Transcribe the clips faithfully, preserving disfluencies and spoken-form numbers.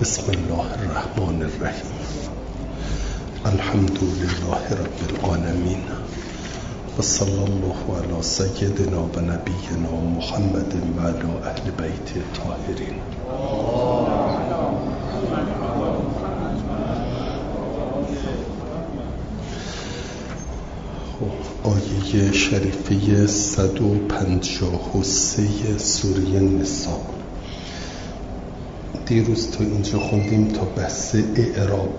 بسم الله الرحمن الرحیم. الحمد لله رب العالمین و صلی الله علی سیدنا و نبینا محمد و علی اهل بیت الطاهرین. آیه شریفه صد و پنجاه و سه سوره نساء. دیروز تو اینجا خوندیم تا بحث اعراب.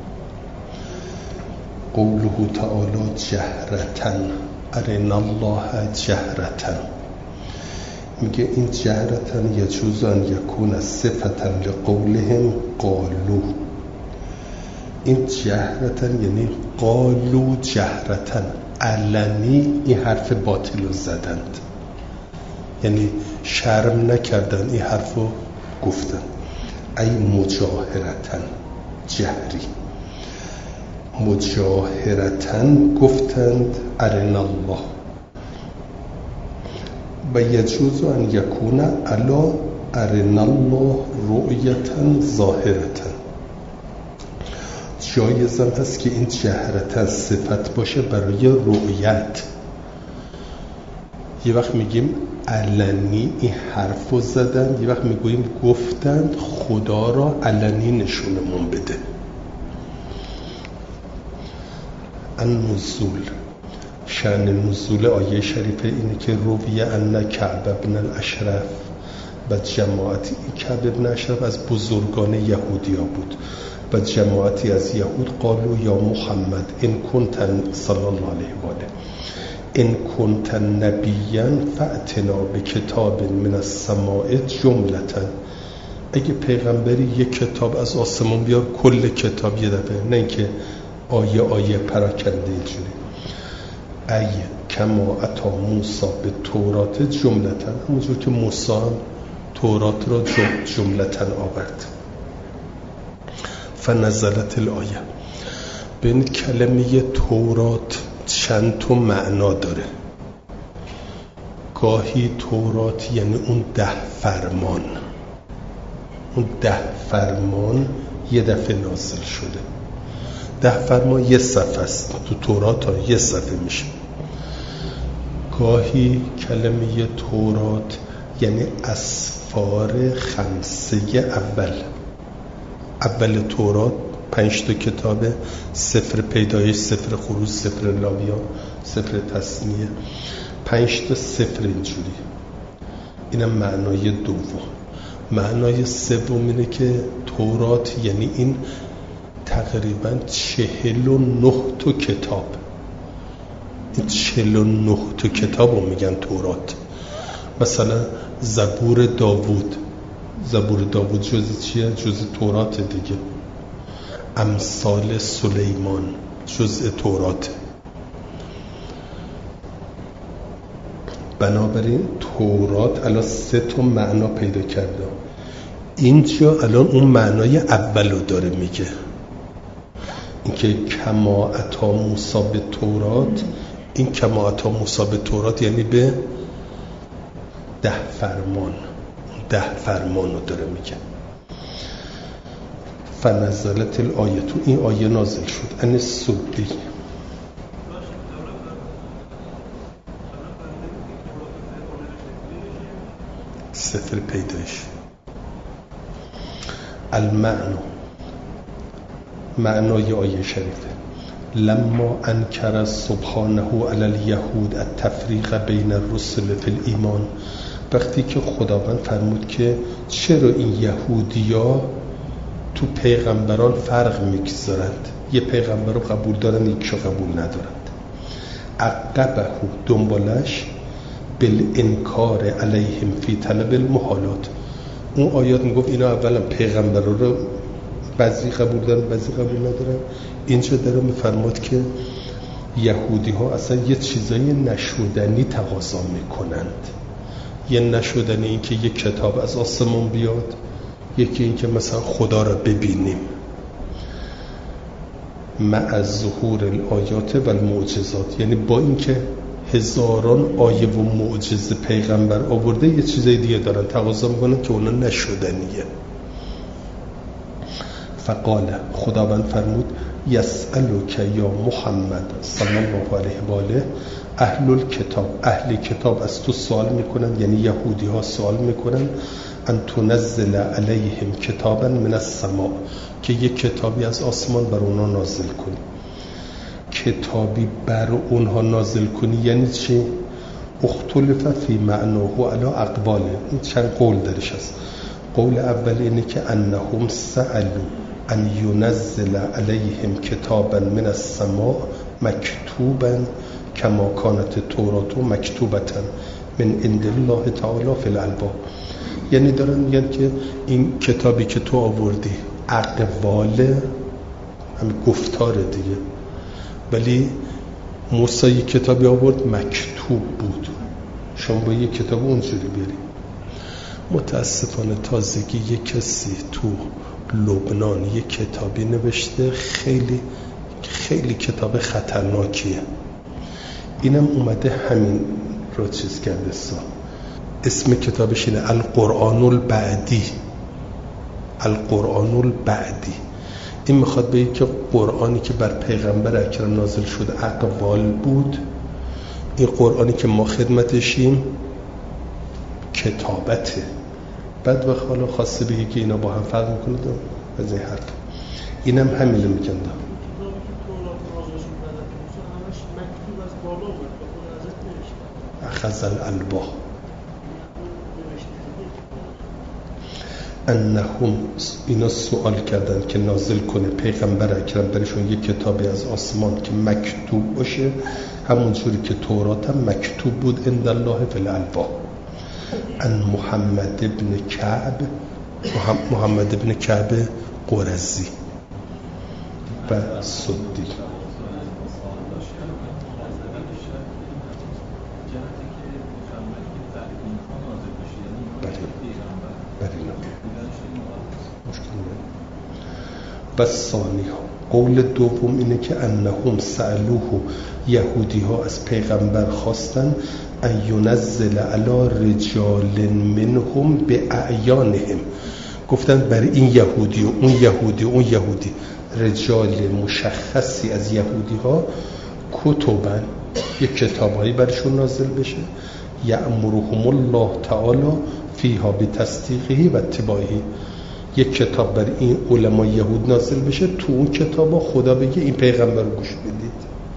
قوله تعالی جهرتن، ارنا الله جهرتن. میگه این جهرتن یجوز ان یکون صفتا لقولهم قالو. این جهرتن یعنی قالو جهرتن، علنی این حرف باطل رو زدند، یعنی شرم نکردن این حرف رو گفتن. ای مجاهرتن، جهری، مجاهرتن گفتند ارنا الله. و یجوز ان یکون علی ارنا الله رؤیتن ظاهرتن. جایزم هست که این جهرتن صفت باشه برای رؤیت. یه وقت میگیم علنی این حرف رو زدن، یه وقت میگوییم گفتند خدا را علنی نشونمون بده. النزول، شأن نزول آیه شریفه اینه که رویه ان کعب ابن الاشرف و جماعتی، کعب ابن اشرف از بزرگان یهودی ها بود و جماعتی از یهود قالو یا محمد ان کنت صلی الله علیه و آله ان کنت نبیا فأتنا بکتاب من السماء جملتا. اگه پیغمبری یک کتاب از آسمان بیار، کل کتاب یه دفعه، نه اینکه آیه آیه پراکنده اینجوری. ای کما اتی موسی به تورات جملتا، همونجور که موسی تورات را جملتا آورد. فنزلت الآیه. بین کلمه تورات چند تا معنا داره. گاهی تورات یعنی اون ده فرمان، اون ده فرمان یه دفعه نازل شده. ده فرمان یه صفحه است تو تورات، ها یه صفحه میشه. گاهی کلمه تورات یعنی اسفار خمسه اول. اول تورات پنج تا کتاب، سفر پیدایش، سفر خروج، سفر لاویان، سفر تثنیه، پنج تا سفر اینجوری. اینم معنای دوم. معنای سوم اینه که تورات یعنی این تقریبا چهل و نه تا کتاب. این چهل و نه تا کتاب رو میگن تورات. مثلا زبور داوود، زبور داوود جز چیه؟ جز تورات دیگه. امثال سلیمان جزء تورات. بنابراین تورات الان سه تا معنا پیدا کرده. اینجا الان اون معنای اولو داره میگه، اینکه کما اتی موسی به تورات. این کما اتی موسی به تورات یعنی به ده فرمان، ده فرمان رو داره میگه. فنزلت الآیه، تو این آیه نازل شد. ان سدی، سفر پیدایش. المعنى، معنای آیه شریفه. لما انکر سبحانه علی الیهود التفریق بین الرسل فی الایمان. وقتی که خداوند فرمود که چرا این یهودیا تو پیغمبران فرق میگذارند، یه پیغمبر رو قبول دارن یکشو قبول ندارند. عقبه دنبالش بالانکار علیهم فی طلب المحالات. اون آیات میگفت اینا اولا پیغمبر رو بعضی قبول دارن بعضی قبول ندارن. اینجا داره میفرماد که یهودی ها اصلا یه چیزای نشدنی تقاضا میکنند. یه نشدنی این که یک کتاب از آسمان بیاد، یکی این که مثلا خدا را ببینیم. مع ظهور الآیات و المعجزات، یعنی با این که هزاران آیه و معجزه پیغمبر آورده، یه چیزای دیگه دارن تقاضا میکنن که اونا نشدنیه. فقال خداوند فرمود یسألک یا محمد صلی الله علیه و آله اهل الکتاب، اهل کتاب از تو سوال میکنن، یعنی یهودی ها سوال میکنن ان تنزل علیهم کتابا من السماء، که یک کتابی از آسمان بر اونها نازل کنی. کتابی بر اونها نازل کنی یعنی چی؟ اختلف فی معناه علی اقواله، این چند قول درش هست. قول اول اینه که انهم سألوا ان ینزل علیهم کتابا من السماء مکتوبا کما کانت تورات مکتوبتا من عند الله تعالی فی الالواح، یعنی دارن میگن که این کتابی که تو آوردی اقوال همین گفتار دیگه، ولی موسی یک کتابی آورد مکتوب بود، شما با یک کتاب اونجوری بیاری. متاسفانه تازگی یک کسی تو لبنان یک کتابی نوشته، خیلی خیلی کتاب خطرناکیه، اینم اومده همین رو چیز کرده سا. اسم کتابش اینه القرآن البعدی، القرآن البعدی. این میخواد بگه که قرآنی که بر پیغمبر اکرم نازل شد اقوال بود، این قرآنی که ما خدمتشیم کتابته. بعد وقت حالا خواسته بگه که اینا با هم فرق میکنه از این حرف، اینم همینه میگن. اخذ الالواح انهم، اینا سوال کردن که نازل کنه پیغمبر اکرم برشون یک کتابی از آسمان که مکتوب باشه، همون جوری که تورات هم مکتوب بود عند الله فی الالواح. ان محمد ابن کعب، محمد ابن کعب قرظی و صدی. و ثانی ها، قول دوم اینه که انهم سألوه، یهودی ها از پیغمبر خواستن ان ینزل علی رجال منهم باعیانهم، گفتن برای این یهودی و اون یهودی و اون یهودی، رجال مشخصی از یهودی ها کتبا، یک کتابایی برشون نازل بشه، یأمرهم الله تعالی فیها بتصدیقه و اتباعه، یک کتاب برای این علمای یهود نازل بشه، تو اون کتابا خدا بگه این پیغمبر رو گوش بدید،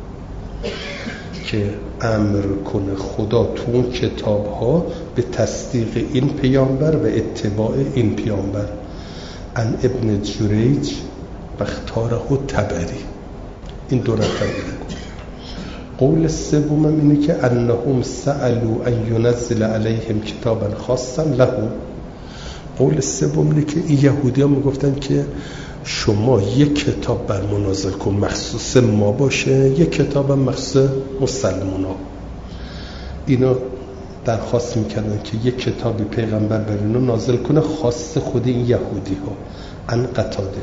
که امر کنه خدا تو اون کتاب ها به تصدیق این پیامبر و اتباع این پیامبر. ان ابن جریج و اختاره تبری، این دو نفر. قول سوم اینه که انهم سألوا ان ینزل علیهم کتابا خاصا له. قول سوم اینه که این یهودی ها میگفتن که شما یک کتاب بر ما نازل کن مخصوص ما باشه، یک کتاب هم مخصوص مسلمان ها. اینا درخواست میکردن که یک کتابی پیغمبر بر اینا نازل کنه خاص خود این یهودی ها. ان قتاده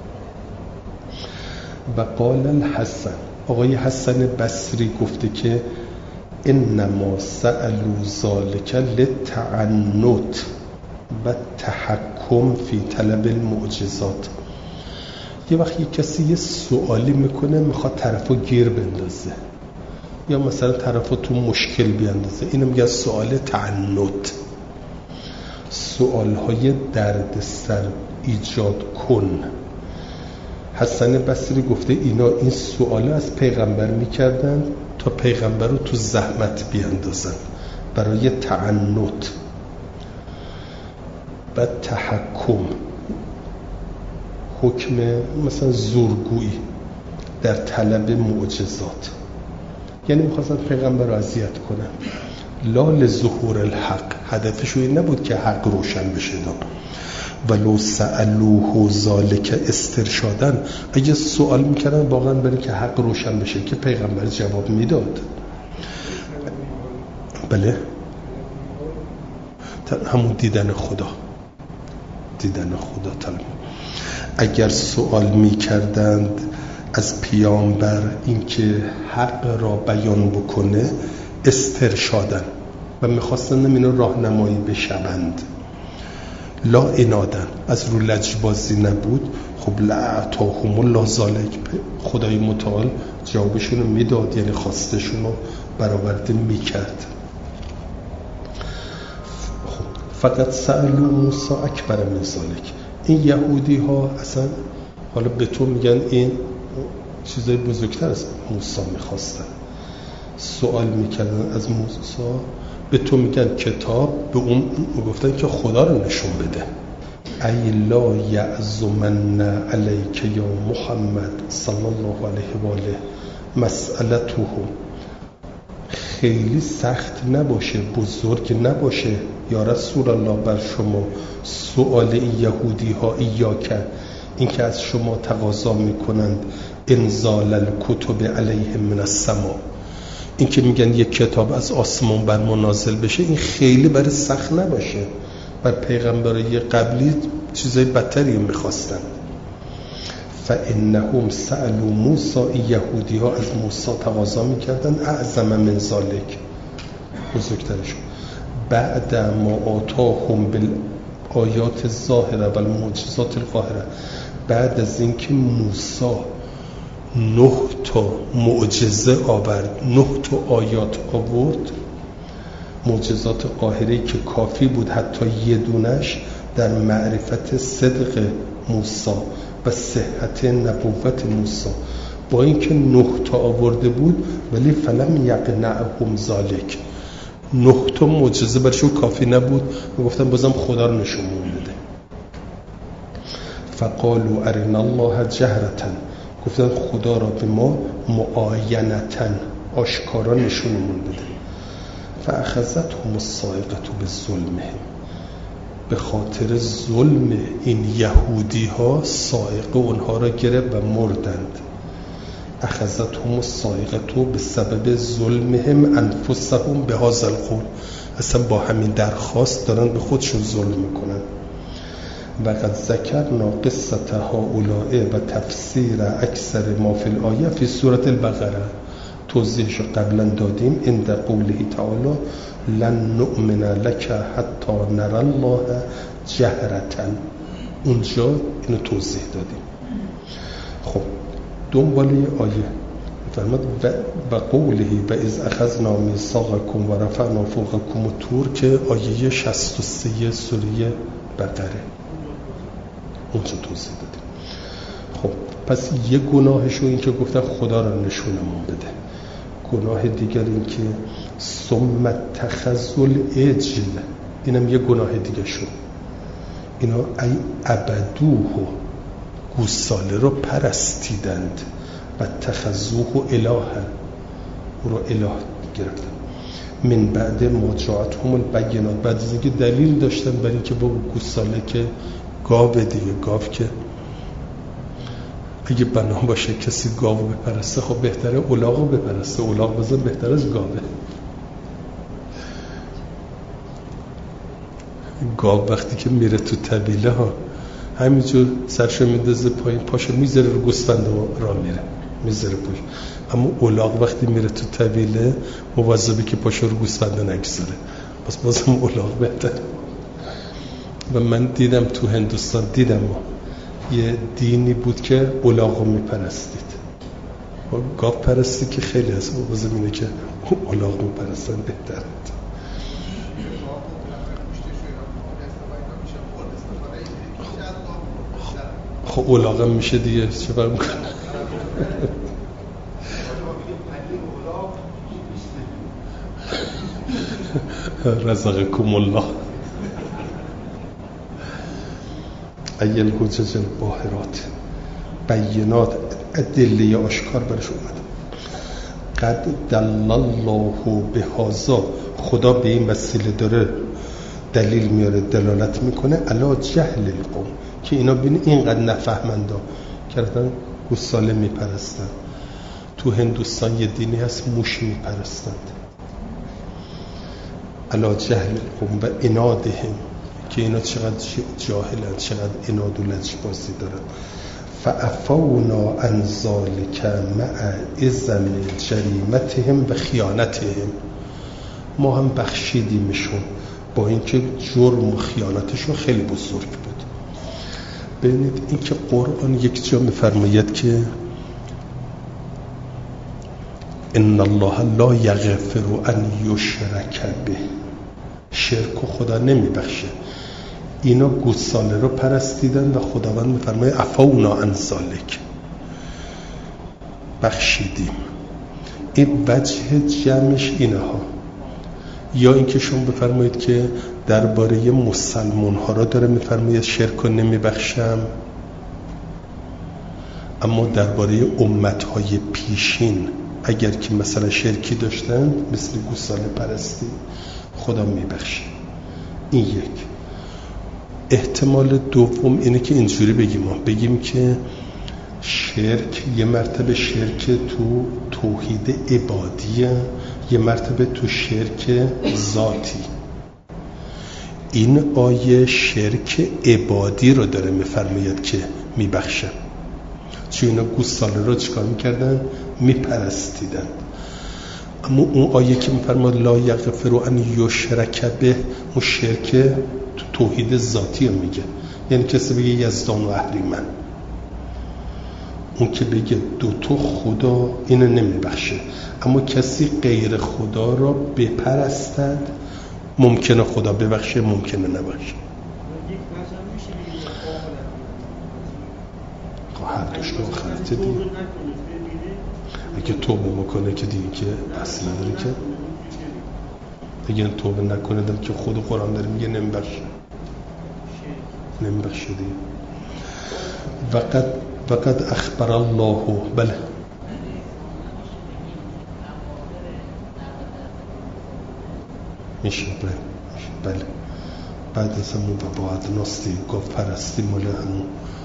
و قال الحسن، آقای حسن بصری گفته که انما سألوا ذلك للتعنت و تحکم فی طلب المعجزات. یه وقت یک کسی یه سوالی میکنه میخواد طرفو گیر بندازه یا مثلا طرفو تو مشکل بیاندازه، اینو میگه سوال تعنت، سوالهای درد سر ایجاد کن. حسن بصری گفته اینا این سوال از پیغمبر میکردن تا پیغمبر رو تو زحمت بیاندازن برای تعنت و تحکم، حکم مثلا زورگویی در طلب معجزات، یعنی میخواستن پیغمبر رو اذیت کنن. لا لظهور الحق، هدفش این نبود که حق روشن بشه. ولو سألوه ذالک استرشادن، اگه سوال میکردن واقعا برای که حق روشن بشه که پیغمبر جواب میداد. بله، همون دیدن خدا، دیدن خدا طلب. اگر سوال میکردند از پیامبر اینکه حق را بیان بکنه استرشادن و میخواستن اینو راهنمایی بشوند. لا انادن، از رو لجبازی نبود. خب لعطاهم الله ذالک، خدای متعال جوابشون رو میداد، یعنی خواستشون رو برآورده میکرد. خب فقط سألوا موسی اکبر من ذالک، این یهودی ها اصلا حالا به تو میگن این چیزای بزرگتر از موسی میخواستن، سوال میکردن از موسی، به تو میگن کتاب، به اون گفتن که خدا رو نشون بده. ای لا یعزمن علیک یا محمد صلی الله علیه و آله مسئلته، خیلی سخت نباشه، بزرگ نباشه یا رسول الله بر شما سؤال این یهودی ها ایاکه، این که از شما تقاضا میکنند انزال الکتب علیهم من السماء، این که میگن یک کتاب از آسمان بر ما نازل بشه، این خیلی برای سخت نباشه. بر پیغمبرای قبلی چیزای بدتری میخواستن. فانهم سألوا موسی، یهودی ها از موسی تقاضا میکردن اعظم من ذالک، بزرگترشون، بعد ما آتاهم بالآیات الظاهره و المعجزات القاهره، بعد از اینکه موسی نه تا معجزه آورد، نه تا آیات آورد، معجزات قاهره که کافی بود حتی یه دونش در معرفت صدق موسی و صحت نبوت موسی، با اینکه نه تا آورده بود ولی فلم یقنعهم ذالک، نه تا معجزه برشون کافی نبود و گفتن بازم خدا رو نشون بده. فقالوا ارنا الله جهرة، گفتن خدا را به ما معاینتا، آشکارا نشونمون بده. فاخذتهم الصاعقه بظلمهم، به خاطر ظلم این یهودی ها صاعقه اونها را گرفت و مردند. اخذتهم الصاعقه به سبب ظلمهم انفسهم به هذا القول، اصلا با همین درخواست دارن به خودشون ظلم میکنن. و قد ذکرنا قصه هؤلاء و تفسیر اکثر ما فی الآیه فی سوره البقره، توضیحش قبلا دادیم. عند قوله تعالی لن نؤمن لك حتی نرى الله جهرة، اونجا اینو توضیح دادیم. خب دنبال آیه فرمود و قوله و اذ اخذنا میثاقکم و رفعنا فوقکم الطور، که آیه شصت و سه سوره بقره، اونجا توضیح دادیم. خب پس یه گناهشو این که گفتن خدا رو نشونمون بده، گناه دیگر این که ثم اتخذوا العجل، اینم یه گناه دیگه شد. اینا ای عبدوه، گوساله رو پرستیدند، و اتخذوه الها، او رو اله گرفتن. من بعد ما جاءتهم البینات، بعد از اینکه دلیل داشتن برای اینکه با گوساله که گاو دیگه، گاو که اگه بنا باشه کسی گاو بپرسته، خب بهتره الاغ بپرسته، الاغ بزن بهتر از گاوه. گاو وقتی که میره تو طویله ها همینجور سرشو میندازه پایین، پاشو میذاره رو گوسفند را میره، میذاره پاش. اما الاغ وقتی میره تو طویله مواظبه که پاشو رو گوسفند نگذاره، پس بازم الاغ بهتر. و من دیدم تو هندوستان، دیدم ما یه دینی بود که الاغ رو میپرستید، گاو پرستی که خیلی از بازم اینه که الاغ میپرستن بهتر. خب الاغ هم میشه دیگه، چه بر میکنه؟ رزقکم الله. ایل حجج الباهرات، بینات، ادله آشکار برش اومد. قد دل الله بهذا، خدا به این وسیله داره دلیل میاره، دلالت میکنه علی جهل القوم، که اینا بین اینقدر نفهمندا کردن گوساله میپرستن. تو هندوستان یه دینی هست موش میپرستند، علی جهل القوم و انادهم، که اینا چقدر جاهلند، چقدر اناد و لجبازی دارن. فعفونا عن ذلک مع عظم جریمتهم و خیانتهم، ما هم بخشیدیمشون با اینکه جرم و خیانتشون خیلی بزرگ بود. ببینید اینکه قرآن یک جا میفرماید که ان الله لا یغفر ان یشرک به، شرک و خدا نمیبخشه. اینا گوساله رو پرستیدن و خداوند میفرماید عفونا عن ذلک، بخشیدیم. این وجه جمعش اینه ها. یا اینکه شما بفرمایید که درباره مسلمان ها را داره میفرماید شرک رو نمیبخشم، اما درباره امت های پیشین اگر که مثلا شرکی داشتن مثل گوساله پرستی خدا میبخشه. این یک. احتمال دوم اینه که اینجوری بگیم بگیم که شرک یه مرتبه شرک تو توحید عبادیه، یه مرتبه تو شرک ذاتی. این آیه شرک عبادی رو داره میفرماید که میبخشه، چون اینا گوساله رو چیکار میکردن؟ میپرستیدن. اما اون آیه که میفرماید لا یغفر ان یشرک به، اون شرک تو توحید ذاتی رو میگه. یعنی کسی بگه یزدان و اهریمن، اون که بگه دوتو خدا اینو نمیبخشه. اما کسی غیر خدا را بپرستد ممکنه خدا ببخشه، ممکنه نبخشه. هر دوش رو آخرت دیگه اگه توبه میکنه که دیگه که اصلا نداره که اگه توبه نکنه داره که خود قرآن داره میگه نمیبخشه نمیبخشه دیگه. وقد وقد اخبر الله، بله میشه بله بله بعد از همون و باید ناستی گفت پرستی مال همون.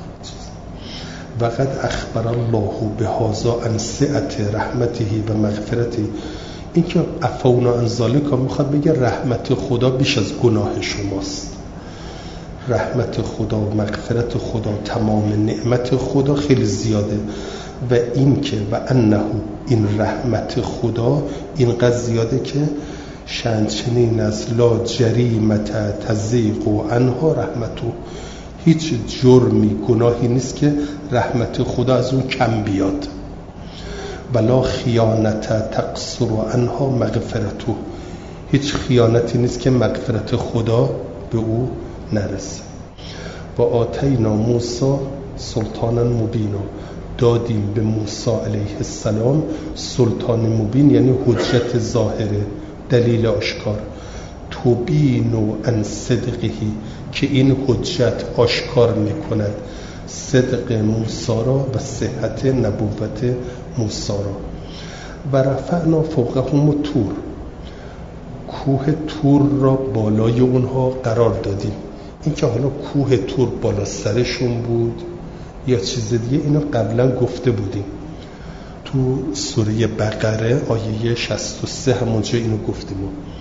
وقد اخبر الله بهذا عن سعت رحمته و مغفرته. این که عفونا عن ذلک میخواد بگه رحمت خدا بیش از گناه شماست. رحمت خدا و مغفرت خدا، تمام نعمت خدا خیلی زیاده. و این که و انه این رحمت خدا اینقدر زیاده که شنچنین از لا جریمت تزیق و عنها رحمتو، هیچ جرمی گناهی نیست که رحمت خدا از اون کم بیاد. ولا خیانت تقصر عنها مغفرتو، هیچ خیانتی نیست که مغفرت خدا به او نرسه. و آتینا موسی سلطانا مبینا، دادیم به موسی علیه السلام سلطان مبین، یعنی حجت ظاهره، دلیل آشکار. تبین عن صدقه، که این حجت آشکار میکند صدق موسی را و صحت نبوت موسی را. و رفعنا فوقهم طور، کوه تور را بالای اونها قرار دادیم. این که حالا کوه تور بالا سرشون بود یا چیز دیگه اینو قبلا گفته بودیم تو سوره بقره آیه شصت و سه، همونجا اینو گفتیم.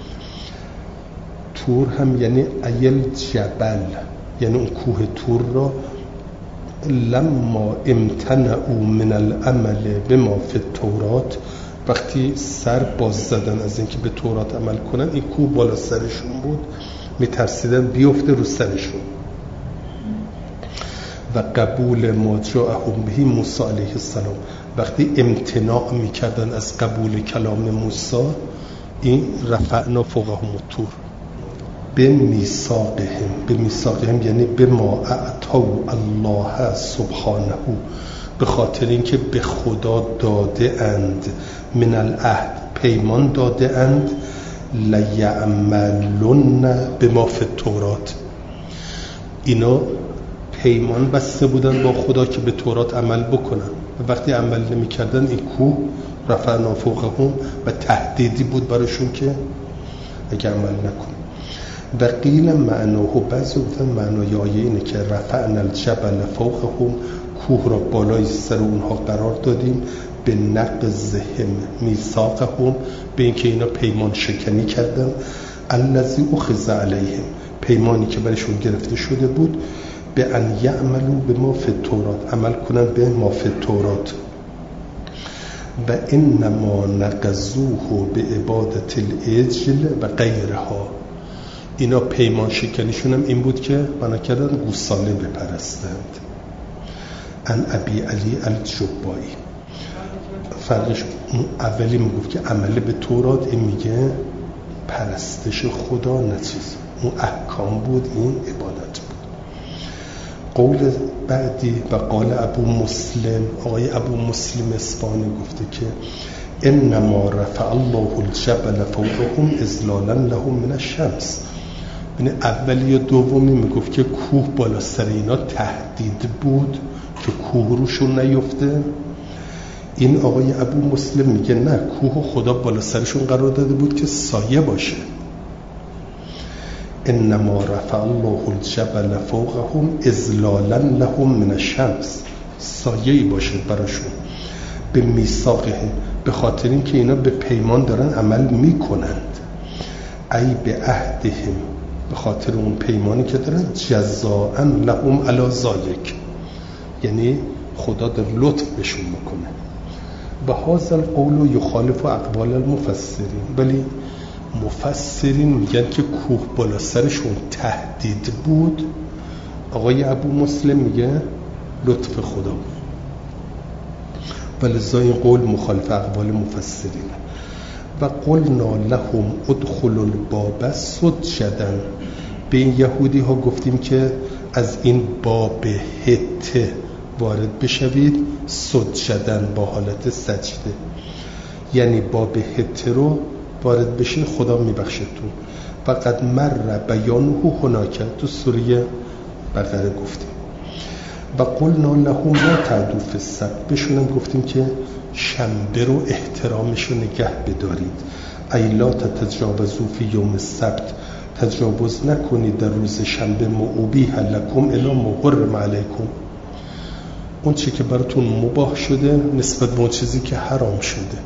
تور هم یعنی ایل جبل، یعنی اون کوه تور را لما امتنعوا من العمل بما فی التورات، وقتی سر باز زدن از اینکه به تورات عمل کنن، این کوه بالا سرشون بود، میترسیدن بیفته رو سرشون. و قبول ما جاءهم به موسی علیه السلام، وقتی امتناع میکردن از قبول کلام موسی، این رفعنا فوقهم الطور به میثاقهم. به میثاقهم یعنی به ما اعطوا الله سبحانه، به خاطر اینکه به خدا داده اند، من العهد پیمان داده اند، لیعملن بما فی التورات، اینا پیمان بسته بودن با خدا که به تورات عمل بکنن. و وقتی عمل نمی کردن این کوه رفعنا فوقهم و تهدیدی بود براشون که اگه عمل نکن. و قیل معناه، بعضی گفتن معنای آیه اینه که رفعنا الجبل فوقهم، کوه را بالای سر اونها قرار دادیم، به نقضهم میثاقهم، به اینکه اینا پیمان شکنی کردن، الذی اخذ علیهم، پیمانی که برشون گرفته شده بود، به ان یعملوا بما فی التورات، عمل کنن به ما فی التورات. و انما نقضوه به عبادت العجل و غیرها، اینا پیمان شکنیشون هم این بود که بنا کردن گوساله بپرستند. ان ابی علی الجبایی. فرقش اولی میگفت که عمل به تورات، این میگه پرستش خدا نه چیز، اون احکام بود، این عبادت بود. قول بعدی و قال ابو مسلم، آقای ابو مسلم اصفهانی گفته که انما رفع الله الجبل فوقهم اذلالا لهم من الشمس. یعنی اولی یا دومی میگفت که کوه بالا سر اینا تهدید بود که کوه روشون نیفته. این آقای ابو مسلم میگه نه، کوه خدا بالا سرشون قرار داده بود که سایه باشه. انما رفع الله الجبل فوقهم اذلالا لهم من الشمس، سایه‌ای باشه براشون. به میثاقهم، به خاطر این که اینا به پیمان دارن عمل میکنند. ای به عهدهم، به خاطر اون پیمانی که دارن. جزاء لهم علی ذلک، یعنی خدا در لطف بهشون میکنه. و هذا القول یخالف اقوال المفسرین، ولی مفسرین میگن که کوه بالا سرشون تهدید بود. آقای ابو مسلم میگه لطف خدا بود، ولذا این قول مخالف اقوال مفسرین. و قلنا لهم ادخلوا الباب سجدا، به این یهودی ها گفتیم که از این باب هته وارد بشوید، سجدا با حالت سجده، یعنی باب هته رو وارد بشین خدا میبخشتون. فقط مر بیانه هناک، تو سوره بقره گفتیم. و قلنا لهم لا تعدوا فی السبت، بهشون گفتیم که شنبه رو احترامش رو نگه بدارید. ای لا تتجاوزوا فی یوم السبت، تجاوز نکنید در روز شنبه. مؤبیح لکم الی محرم علیکم، اون چی که براتون مباح شده نسبت به اون چیزی که حرام شده.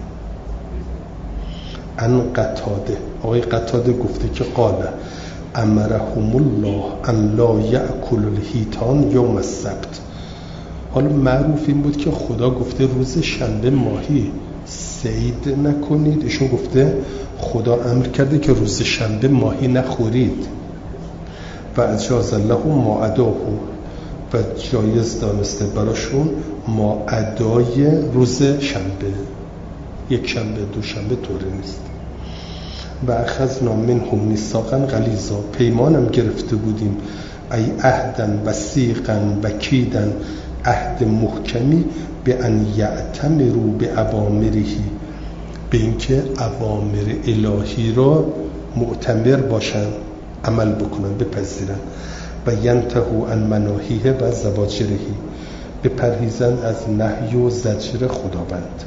ان قتاده، آقای قتاده گفته که قال امرهم الله ان لا یأکل الحیتان یوم السبت. حالا معروف این بود که خدا گفته روز شنبه ماهی صید نکنید، ایشون گفته خدا امر کرده که روز شنبه ماهی نخورید. و اجاز لهم ما اداه، و جایز دانسته براشون ما ادای روز شنبه، یک شنبه دو شنبه طوری نیست. و اخذنا منهم میثاقا غلیظا، پیمانم گرفته بودیم. ای عهدا وثیقا وکیدا، عهد محکمی. به ان یعتمروا به اوامره، به اینکه اوامر الهی را معتمر باشن، عمل بکنن، بپذیرن. و ینتهوا عن مناهیه و زواجره، بپرهیزن از نهی و زجر خداوند.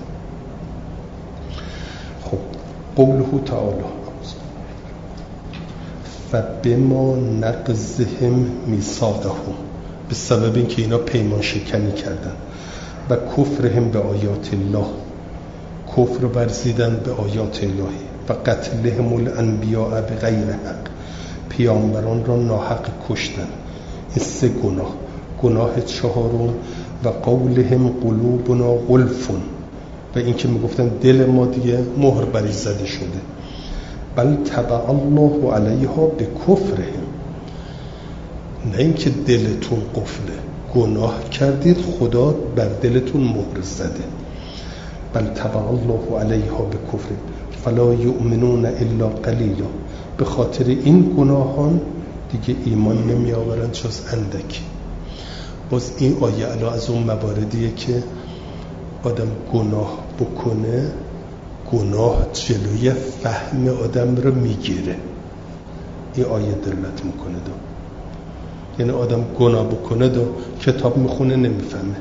خب قوله تعالی و بما نقضهم میثاقهم، به سبب اینکه اینا پیمان شکنی کردن. و کفرهم به آیات الله، کفر ورزیدن به آیات الهی. و قتلهم الانبیاء به غیر حق، پیامبران را ناحق کشتن. این سه گناه. گناه چهارم و قولهم قلوبنا غلف، و این که میگفتن دل ما دیگه مهر بری زده شده. بل طبع الله علیها به کفرهم، نه اینکه دلتون قفله، گناه کردید خدا بر دلتون مهر زده. بل طبع الله علیها به کفرهم فلا یؤمنون الا قلیلا، به خاطر این گناهان دیگه ایمان نمی آورن جز اندکی. باز این آیه علا از اون مواردیه که آدم گناه بکنه، گناه جلوی فهم آدم رو میگیره. این آیه دلت میکنه دو، یعنی آدم گناه بکنه دو کتاب میخونه نمیفهمه.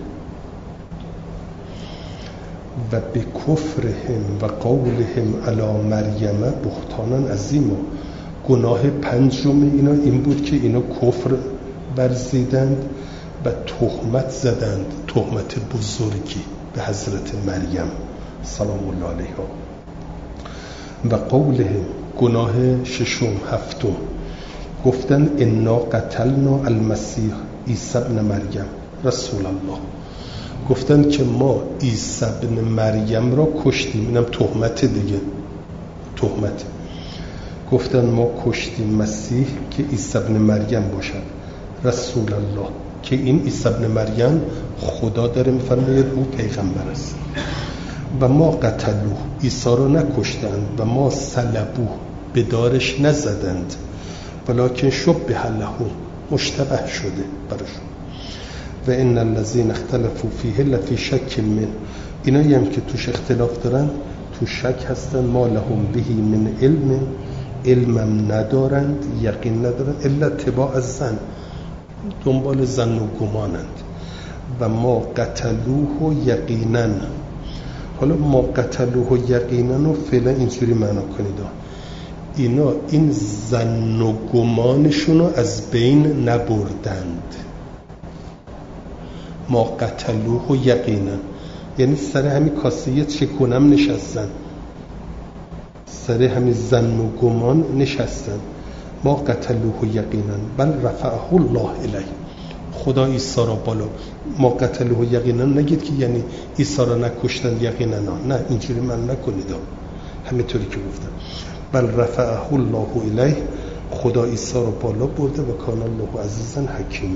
و به کفرهم و قولهم علی مریم بهتانا عظیما، گناه پنجم اینا این بود که اینا کفر ورزیدند و تهمت زدند، تهمت بزرگی به حضرت مریم سلام الله علیها. و قولهم، گناه ششم هفتم، گفتن انا قتلنا المسیح عیسی ابن مریم رسول الله، گفتن که ما عیسی ابن مریم را کشتیم. اینم تهمت دیگه، تهمت. گفتن ما کشتیم مسیح که عیسی ابن مریم باشد رسول الله، که این عیسی ابن مریم خدا داره میفرماید او پیغمبر است. و ما قتلوه، عیسی رو نکشتند، و ما صلبوه، به دارش نزدند، ولکن شبه له، مشتبه شده براشون. و ان الذين اختلفوا فیه لفی شک من، اینایی هم که توش اختلاف دارن تو شک هستن. ما لهم بهی من علم، علمم ندارند، یقین ندارند، الا اتباع الظن، دنبال ظن و گمانند. و ما قتلوه یقینا، حالا ما قتلوه یقینا رو فعلا اینجوری معنا کنید، اینا این ظن و گمانشون رو از بین نبردند. ما قتلوه یقینا یعنی سر همین کاسه چکونم نشستن، سر همین ظن و گمان نشستن. ما قتلوه یقینا بل رفعه الله الیه، خدا عیسی را بالا. ما قتلوه یقینا نگید که یعنی عیسی را نکشتن یقینا، نه اینجوری من نکنید، همینطوری که گفتم. بل رفعه الله الیه، خدا عیسی را بالا برده و کان الله عزیزا حکیما.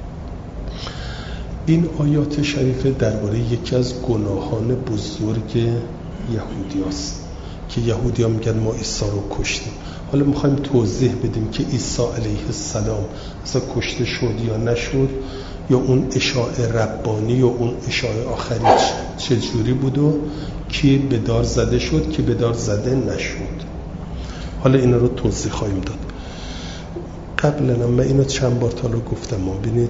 این آیات شریفه درباره یکی از گناهان بزرگ یهودی هست که یهودی ها میگن ما عیسی رو کشتیم. حالا میخوایم توضیح بدیم که عیسی علیه السلام اصلا کشته شد یا نشد، یا اون اشاعه ربانی و اون اشاعه آخری چجوری بود و کی به دار زده شد کی به دار زده نشد. حالا اینا رو توضیح خواهیم داد. قبلا من اینو چند بار تا رو گفتم، ما ببینید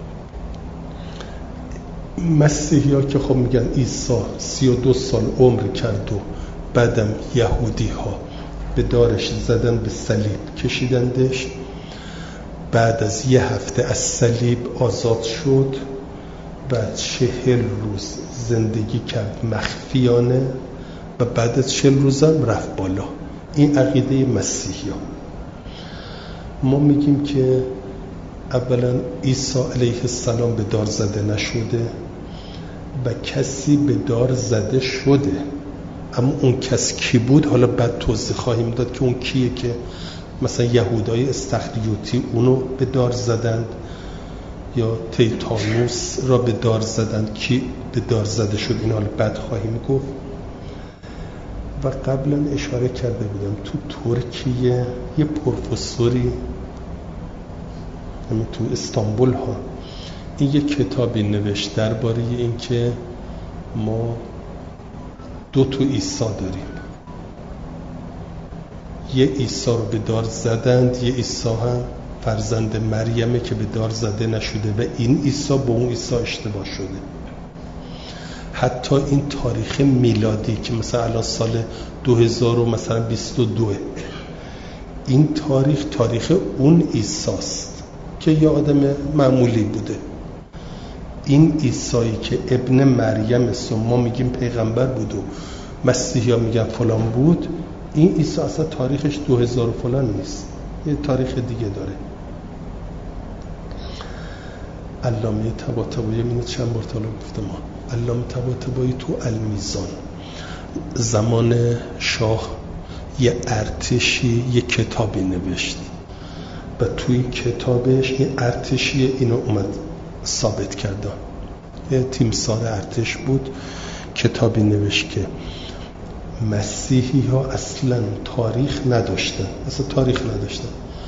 مسیحی ها که خب میگن عیسی سی و دو سال عمر کرد و بعدم یهودی ها به دارش زدن، به صلیب کشیدندش، بعد از یه هفته از صلیب آزاد شد، بعد چهل روز زندگی کرد مخفیانه و بعد از چهل روزم رفت بالا. این عقیده مسیحی ها. ما میگیم که اولا عیسی علیه السلام به دار زده نشده و کسی به دار زده شده، اما اون کس کی بود حالا بعد توضیح خواهیم داد که اون کیه که مثلا یهودای استخریوتی اونو به دار زدند یا تیتانوس را به دار زدند، کی به دار زده شد این حالا بعد خواهیم گفت. و قبلا اشاره کرده بودم تو ترکیه یه پروفسوری همین تو استانبول ها این یه کتابی نوشت درباره این که ما دو تا عیسی داریم، یه عیسی رو به دار زدند، یه عیسی هم فرزند مریمه که به دار زده نشده و این عیسی با اون عیسی اشتباه شده. حتی این تاریخ میلادی که مثلا الان سال دو هزار و مثلا بیست و دو، این تاریخ تاریخ اون عیسی است که یه آدم معمولی بوده. این عیسی که ابن مریم است ما میگیم پیغمبر بود و مسیحی ها میگن فلان بود، این عیسی اصلا تاریخش دو هزار و فلان نیست، یه تاریخ دیگه داره. علامه طباطبایی اینو چند بار تا حالا گفتم، ما علامه طباطبایی تو المیزان زمان شاه یه ارتشی یه کتابی نوشت و توی کتابش این ارتشی اینو اومد ثابت کرده. یه تیمسار ارتش بود، کتابی نوشت که مسیحی ها اصلا تاریخ نداشتن، اصلا تاریخ نداشتن.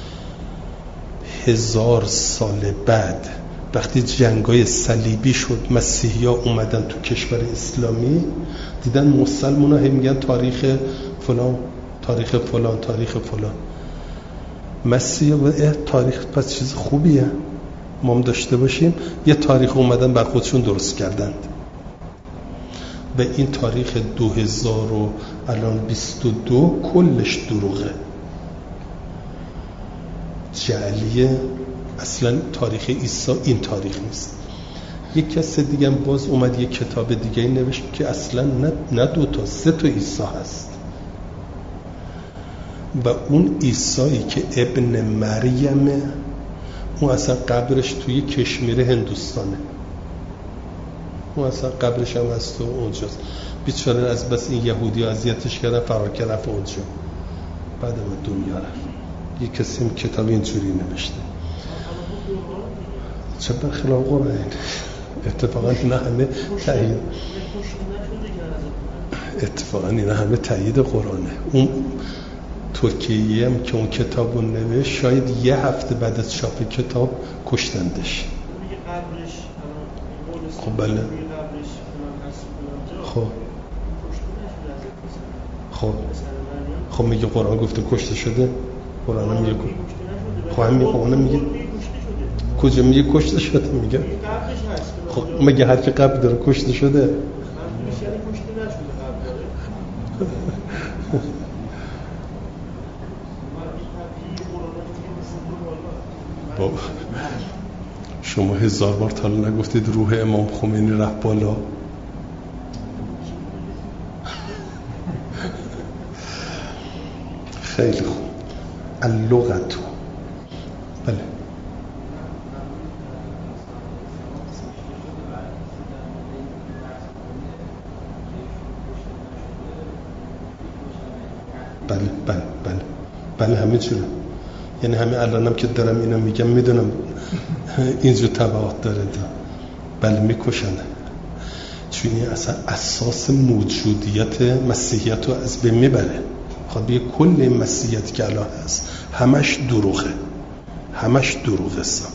هزار سال بعد وقتی جنگای صلیبی شد مسیحی ها اومدن تو کشور اسلامی، دیدن مسلمان ها هم میگن تاریخ فلان تاریخ فلان تاریخ فلان. مسیحی ها تاریخ پس چیز خوبیه ما هم داشته باشیم، یه تاریخ اومدن بر خودشون درست کردند و این تاریخ دو هزار و الان بیست و دو کلش دروغه، جعلیه. اصلا تاریخ عیسی این تاریخ نیست. یک کس دیگه هم باز اومد یک کتاب دیگه نوشت که اصلا نه, نه دو تا سه تا عیسی هست و اون عیسی که ابن مریمه اون اصلا قبرش توی کشمیر هندوستانه، اون اصلا قبرش هم از تو اونجاست. بیچاره از بس این یهودی ها اذیتش کردن فرار کرد رفت اونجا. بعد ما دنیا رفت. یه کسی هم کتاب اینجوری نوشته. چه برخلاف قرآن؟ اتفاقا اینا همه تایید اتفاقا اینا همه تایید قرآنه. اون ترکیه هم که اون کتاب رو نوشت شاید یه هفته بعد از چاپ کتاب کشتندش. خب بله. خب خب خب میگه قرآن گفته کشته شده؟ قرآن میگه خب هم میگه قرآن میگه کجا میگه کشته شده؟ میگه خب مگه هر که قبل داره کشته شده؟ بابا شما هزار بار تا نگفتید روح امام خمینی رفت بالا؟ خیلی خوب. اللغت. بله بله بله بله بله همه چیه. یعنی همه الانم که دارم اینو میگم میدونم اینجور تبعات داره. بله میکشن، چون این اصلا اساس موجودیت مسیحیت رو از بین میبره. خب یه کل این مسیحیت که الان هست همش دروغه، همش دروغه است.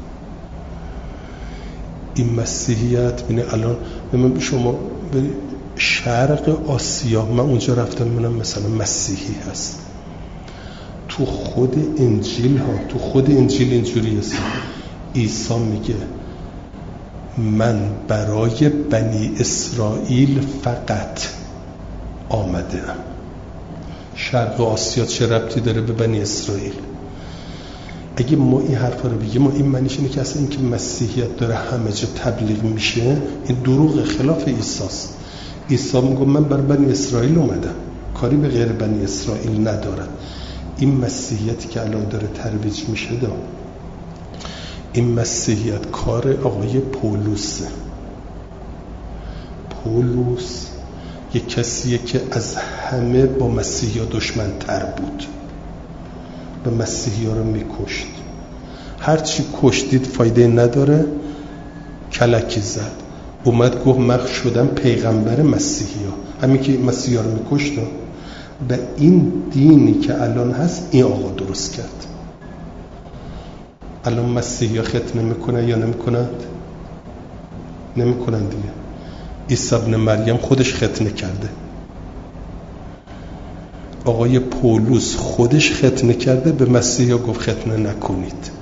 این مسیحیت ببین الان من شما بری شرق آسیا، من اونجا رفتم میبینم مثلا مسیحی هست. تو خود انجیل ها تو خود انجیل اینجوری است. عیسی میگه من برای بنی اسرائیل فقط آمدم. شرق آسیا چه ربطی داره به بنی اسرائیل؟ اگه ما این حرفا رو بگیم، ما این معنیش اینه که اصلا این که مسیحیت داره همه جا تبلیغ میشه این دروغ، خلاف عیسی است. عیسی میگه من برای بنی اسرائیل اومدم، کاری به غیر بنی اسرائیل ندارم. این مسیحیتی که الان داره ترویج میشه دا این مسیحیت کار آقای پولوسه. پولوس یک کسیه که از همه با مسیحی ها دشمن تر بود و مسیحی ها رو میکشت. هرچی کشتید فایده نداره، کلکی زد. اومد گفت من شدم پیغمبر مسیحی ها. همین که مسیحی ها رو میکشت و این دینی که الان هست این آقا درست کرد. الان مسیحی ها ختنه میکنن یا نمیکنند؟ نمیکنند دیگه. عیسی ابن مریم خودش ختنه کرده. آقای پولس خودش ختنه کرده، به مسیحی ها گفت ختنه نکنید.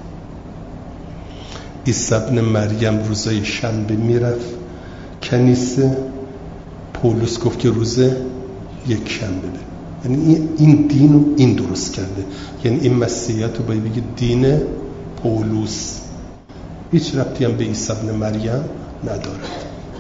عیسی ابن مریم روزای شنبه میرفت کنیسه، پولس گفت که روز یک شنبه بره. یعنی این دین رو این درست کرده. یعنی این مسیحیت رو باید بگید دین پولس، هیچ ربطی هم به عیسی ابن مریم ندارد.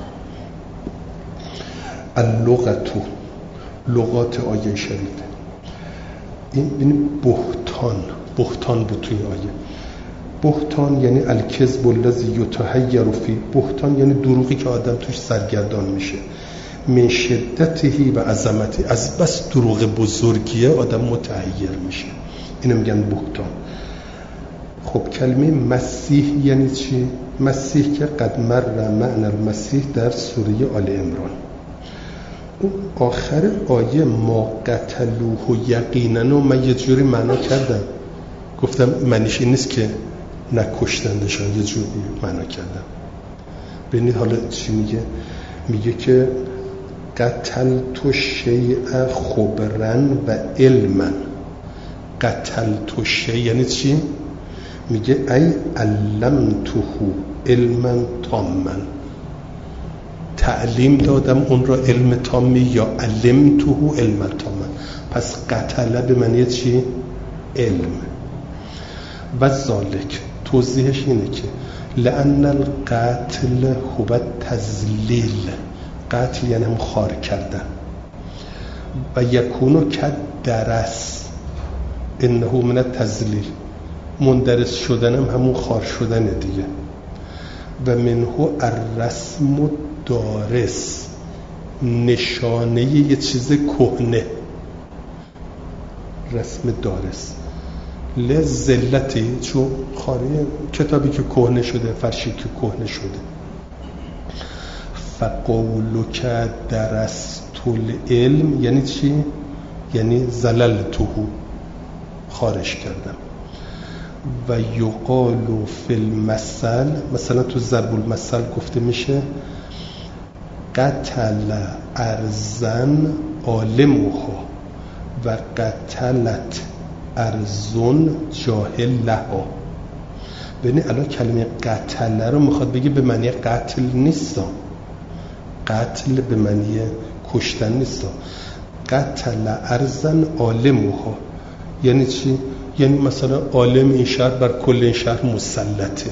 اللغتو، لغات آیه شریفه. این ببینید بهتان، بهتان بود توی آیه. بهتان یعنی الکذب الذی یتحیر فی، بهتان یعنی دروغی که آدم توش سرگردان میشه. من شدته و عظمتی، از بس دروغ بزرگیه آدم متحیر میشه، اینو میگن بهتان. خب کلمه مسیح یعنی چی؟ مسیح که قد مر معنی المسیح در سوره آل عمران، اون آخر آیه ما قتلوه یقینا رو من یه جوری معنا کردم، گفتم معنیش این نیست که نکشتندشان، یه جوری معنا کردم. ببینید حالا چی میگه؟ میگه که قتل تو شیء خبرن و علما. قتل تو شیء یعنی چی؟ میگه ای علمته علما تاما، تعلیم دادم اون را علم تامی، یا علمته علما تاما. پس قتل به معنی چی؟ علم. و ذالک توضیحش اینه که لأن القتل هو تذلیل، قتل یعنی هم خار کردن. و یکونو که درس انه من التذلیل، مندرس شدن هم همون خار شدن دیگه. و منه الرسم دارس، نشانه یه چیز کهنه. رسم دارست لذلتی، چون خانه کتابی که کهنه شده، فرشی که کهنه شده. فقولک درست العلم یعنی چی؟ یعنی زللته، خارش کردم. و یقال فی المثل، مثلا تو ضرب المثل گفته میشه قتل ارزن عالمها و قتلت ارزن جاهل لها. ببینید الان کلمه قتل رو میخواد بگه به معنی قتل نیست، قتل به معنی کشتن نیست. قتل ارزن عالمها یعنی چی؟ یعنی مثلا عالم این شهر بر کل این شهر مسلطه،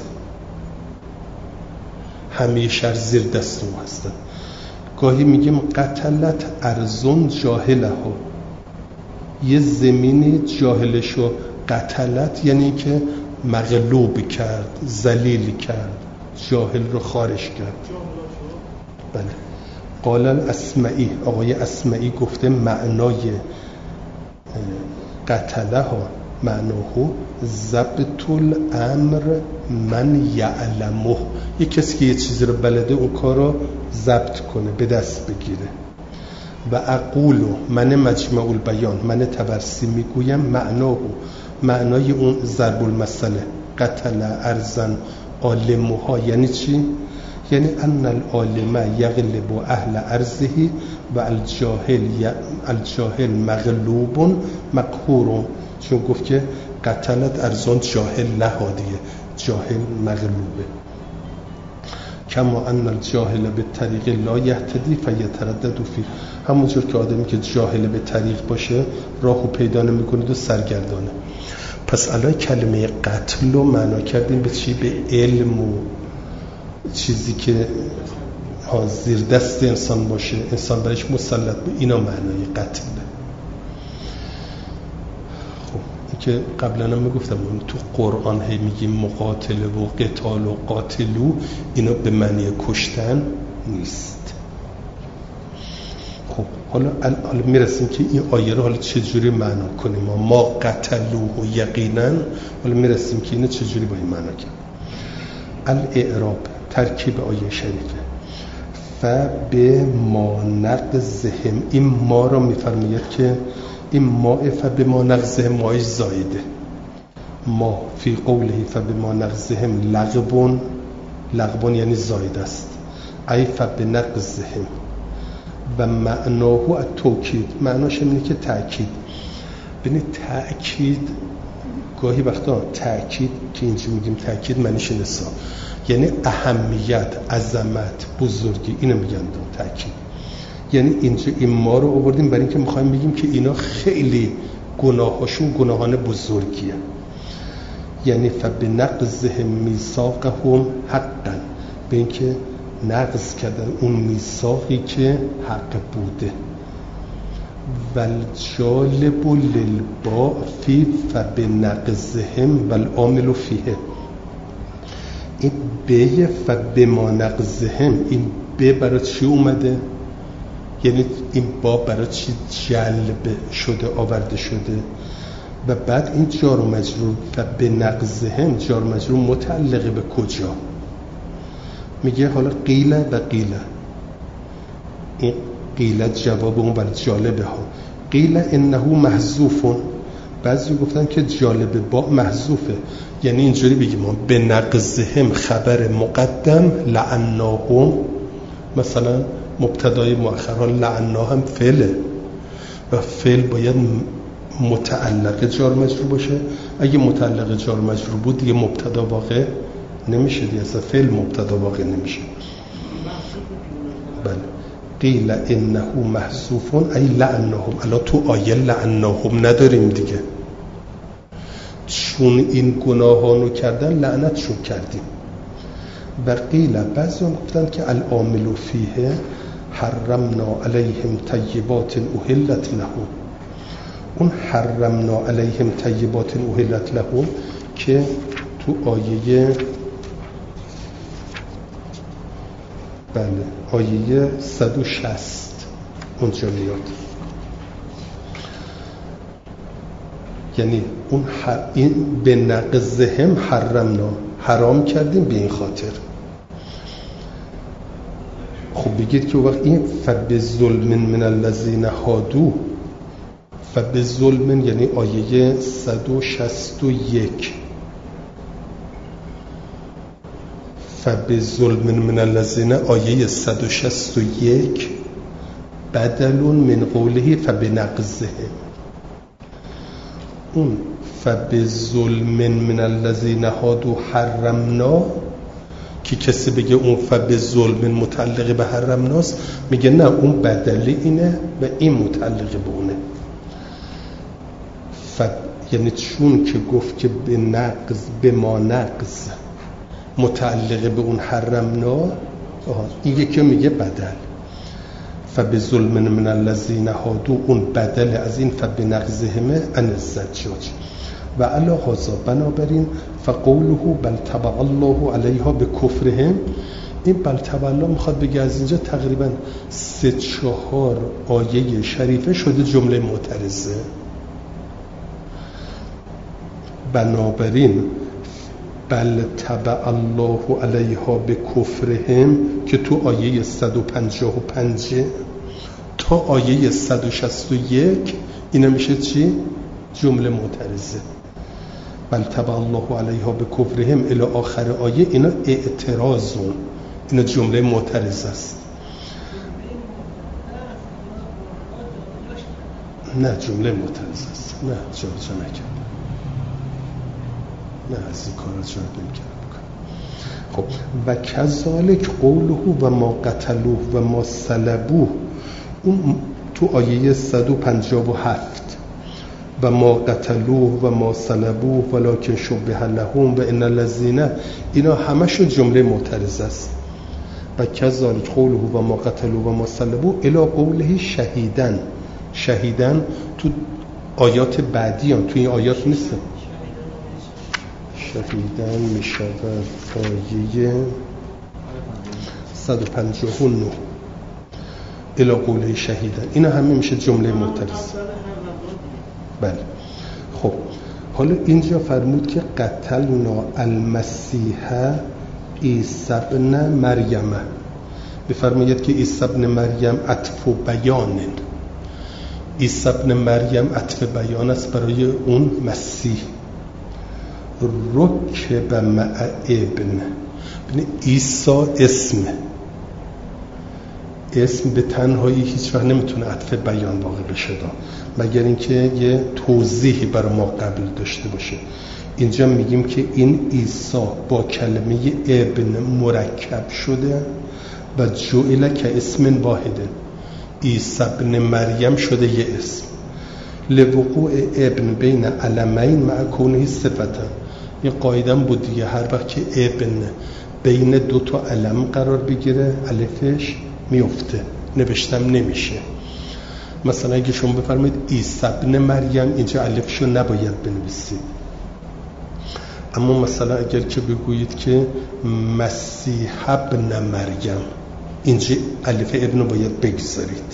همه شهر زیر دست او هستن. گاهی میگیم قتلت ارزن جاهلها، یه زمینی جاهلشو قتلت یعنی که مغلوب کرد، ذلیل کرد، جاهل رو خارش کرد. بله. قال الاسمعی، آقای اسمعی گفته معنای قتله ها معناه ضبط الامر من یعلمه، یک کسی که یه چیزی رو بلده اون کار رو ضبط کنه، به دست بگیره. و اقول من مجمع البیان، من تبرسی میگویم معناه، معنای اون ضرب المثله قتل ارزن عالمها یعنی چی؟ یعنی ان العالم یغلب اهل ارضه و الجاهل الجاهل مغلوب مقهور، چون گفت که قتلت ارزان جاهل نهادیه، جاهل مغلوبه. کما ان الجاهل به طریق لا یهتدی فیتردد فی، همونجور که آدمی که جاهل به طریق باشه راهو پیدا نمیکنه و سرگردانه. پس الان کلمه قتل رو معنا کردیم به چی؟ به علم و چیزی که زیر دست انسان باشه، انسان برش مسلط به، اینا معنای قتله. خب این که قبلا هم میگفتم تو قرآن هی میگیم مقاتله و قتال و قاتلو، اینا به معنی کشتن نیست. خب حالا حالا میرسیم که این آیه رو حالا چجوری معنا کنیم. ما ما قتلوه یقینا، حالا میرسیم که اینو چجوری با این معنا کنیم. الاعراب ترکیب آیه شریفه. فبه ما نقضهم، این ما رو میفرماید که این ما فبه ما نقضهم مایش زایده. ما فی قوله فبه ما نقضهم لغبون، لغبون یعنی زاید است. ای فبه نقضهم و معناه التوکید، معناش اینه که تأکید. ببینید تأکید گاهی وقتا تأکید که اینجا میگیم تأکید معنیش اینه، یعنی اهمیت، عظمت، بزرگی، اینو میگن دو تأکید. یعنی اینجا این ما رو آوردیم برای اینکه میخوایم بگیم که اینا خیلی گناهاشون گناهان بزرگیه. یعنی فبنقضهم میثاقهم حقا، به اینکه نقض کردن اون میثاقی که حق بوده. والجالب للباء فی فبنقضهم والعامل فیه، این به فبما نقضهم، این به برای چی اومده؟ یعنی این با برای چی جلب شده، آورده شده؟ و بعد این جار و مجرور فبنقضهم، جار و مجرور متعلق به کجا؟ میگه حالا قیل و قیل، این قیل جواب اون برای جالبه ها. قیل انه محذوفون، بعضی گفتن که جالب با محذوفه، یعنی اینجوری بگیم ما به نقضهم خبر مقدم، لعناهم مثلا مبتدای مؤخر، ها لعناهم فعله و فعل باید متعلق جار مجرور باشه. اگه متعلق جار مجرور بود دیگه مبتدا واقع نمیشه، دیگه اصلا فعل مبتدا واقع نمیشه. بله. قیل انه محذوفون ای لعناهم، الان تو آیه لعناهم نداریم دیگه، چون این گناهانو کردن لعنتشون کردیم. و قیل بعضی هم گفتن که العامل فیه حرمنا علیهم طیبات احلت لهم، اون حرمنا علیهم طیبات احلت لهم که تو آیه بله آیه صد و شصت اونجا میاد. یعنی اون حر... این به نقضهم حرمنا، حرام کردیم به این خاطر. خب بگید که وقت این فبظلم من الذین هادوا، فبظلم یعنی آیه صد و شصت و یک، فبظلم من الذین آیه صد و شصت و یک بدل من قوله فبنقضهم. اون فبظلم من الذین هادوا حرمنا که کسی بگه اون فبظلم متعلق به حرمناست، میگه نه اون بدلی اینه و این متعلق به اونه. فب... یعنی چون که گفت که به نقض به ما نقض متعلق به اون حرمنا، این یکی میگه بدل. فبظلم من الذین هادوا اون بدل از این فبنقضهم عن الزجاج. و علی هذا بنابراین فقوله بل طبع الله علیها به کفرهم، این بل طبع الله میخواد بگه از اینجا تقریبا سه چهار آیه شریفه شده جمله معترضه. بنابراین بل طبع الله علیها به کفرهم که تو آیه صد و پنجاه و پنج تا آیه صد و شصت و یک اینا میشه چی؟ جمله معترضه. بل طبع الله علیها به کفرهم الی آخر آیه اینا اعتراضون، اینا جمله معترضه است. نه جمله معترضه است، نه جا جا نکرد، نه از این کار جا نمی‌کرد. خب و کذالک قوله و ما قتلوه و ما صلبوه، اون تو آیه صد و پنجاه و هفت و ما قتلوه و ما صلبوه ولکن شبه لهم و ان الذین، اینا همشو جمله معترضه است. و کذالک قوله و ما قتلوه و ما صلبوه الی قوله شهیدن، شهیدن تو آیات بعدی هم، تو این آیات نیست. شهیدن می شود آیه صد و پنجاه و نه الی قوله شهیدن، اینا همه میشه جمله معترض. بله. خب حالا اینجا فرمود که قتلنا المسیح عیسی ابن مریم، بفرمایید که عیسی ابن مریم عطف و بیانه، عیسی ابن مریم عطف بیان است برای اون مسیح. رکب مع ابن، یعنی عیسی اسم اسم به تنهایی هیچ وقت نمیتونه عطف بیان واقع بشه مگر اینکه یه توضیحی برای ما قبل داشته باشه. اینجا میگیم که این عیسی با کلمه ابن مرکب شده و جعل که اسم واحده، عیسی ابن مریم شده یه اسم. لوقوع ابن بین علمین مع کونه صفتا، یه قاعده بود دیگه، هر وقت که ابن بین دو تا علم قرار بگیره الفش میفته، نوشتم نمیشه. مثلا اگه شما بفرمایید عیسی ابن مریم، اینجا الفشو نباید بنویسید. اما مثلا اگر که بگویید که مسیح ابن مریم، اینجا الف ابن باید بگذارید.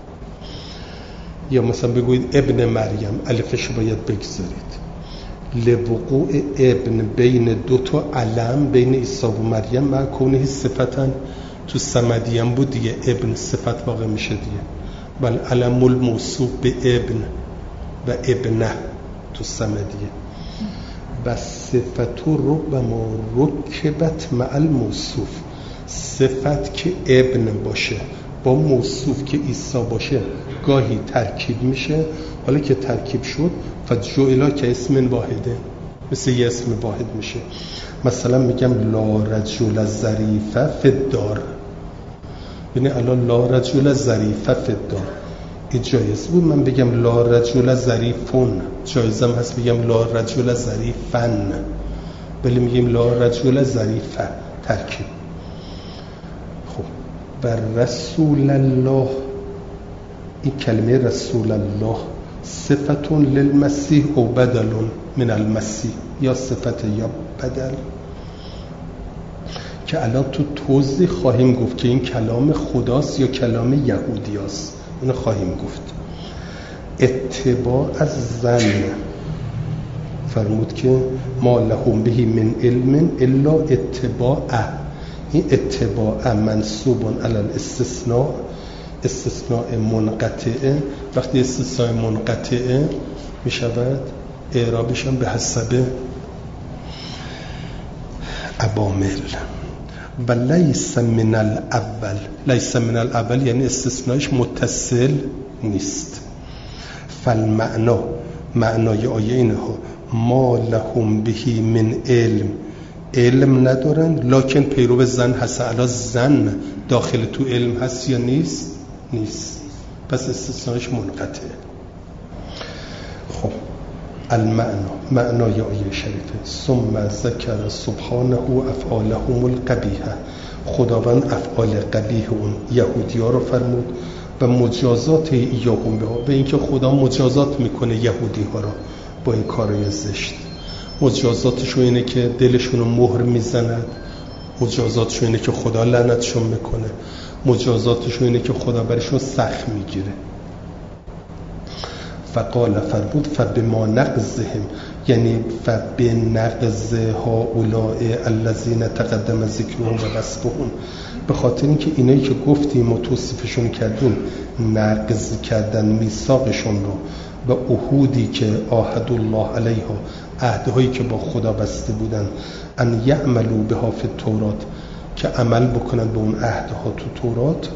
یا مثلا بگویید ابن مریم، الفشو باید بگذارید. لوقوع ابن بین دو تا علم بین عیسی و مریم مع کونه صفتا، تو صمدیم بود دیگه، ابن صفت واقع میشه دیگه. بل علم الموصوف به ابن و ابنه تو صمدیه. و صفت رو و ما رکبت مع الموصوف، صفت که ابن باشه با موصوف که عیسی باشه گاهی ترکیب میشه. حالا که ترکیب شد فجعل که اسم واحده، مثل یه اسم واحد میشه. مثلا میگم لا رجل ظریف فی الدار، یعنی الان لا رجل ظریف فی الدار، این جایز بود من بگم لا رجل ظریفون، جایزم هست بگم لا رجل ظریفن، ولی میگیم لا رجل ظریفه، ترکیب. خب و رسول الله، این کلمه رسول الله صفتون للمسیح او بدلون من المسیح، یا صفت یا بدل، که الان تو توضیح خواهیم گفت که این کلام خداست یا کلام یهودی است، اینو خواهیم گفت. اتباع از زن فرمود که ما لهم به من علم الا اتباع. این اتباع منصوب علی الاستثناء، استثناء منقطعه. وقتی استثناء منقطعه می شود اعرابشان به حسب عوامل. و لیس من الاول، لیس من الاول یعنی استثنائش متصل نیست. فالمعنا، معنای آیه اینه ها، ما لهم به من علم، علم ندارن لکن پیرو زن هست. علا زن داخل تو علم هست یا نیست؟ نیست. پس استثنائش منقطعه. خب المعنا، معنای آیه شریفه، ثم ذکر سبحانه افعالهم القبیحه، خداوند افعال قبیح اون یهودی ها رو فرمود و مجازات ایاهم بها، به اینکه خدا مجازات میکنه یهودی ها رو با این کارهای زشت. مجازاتشون اینه که دلشون رو مهر میزند، مجازاتشون اینه که خدا لعنتشون میکنه، مجازاتشون اینه که خدا برشون سخت میگیره. فقال فرمود فبما نقضهم، یعنی فبنقض هؤلاء الذين تقدم ذکرهم و غصبهم، به خاطر اینکه اینایی که گفتیم و توصیفشون کردیم نقض کردن میثاقشون رو و عهودی که عاهد الله علیها، عهدهایی که با خدا بسته بودن، ان یعملوا بها فی التورات، که عمل بکنن به اون عهدها تو تورات،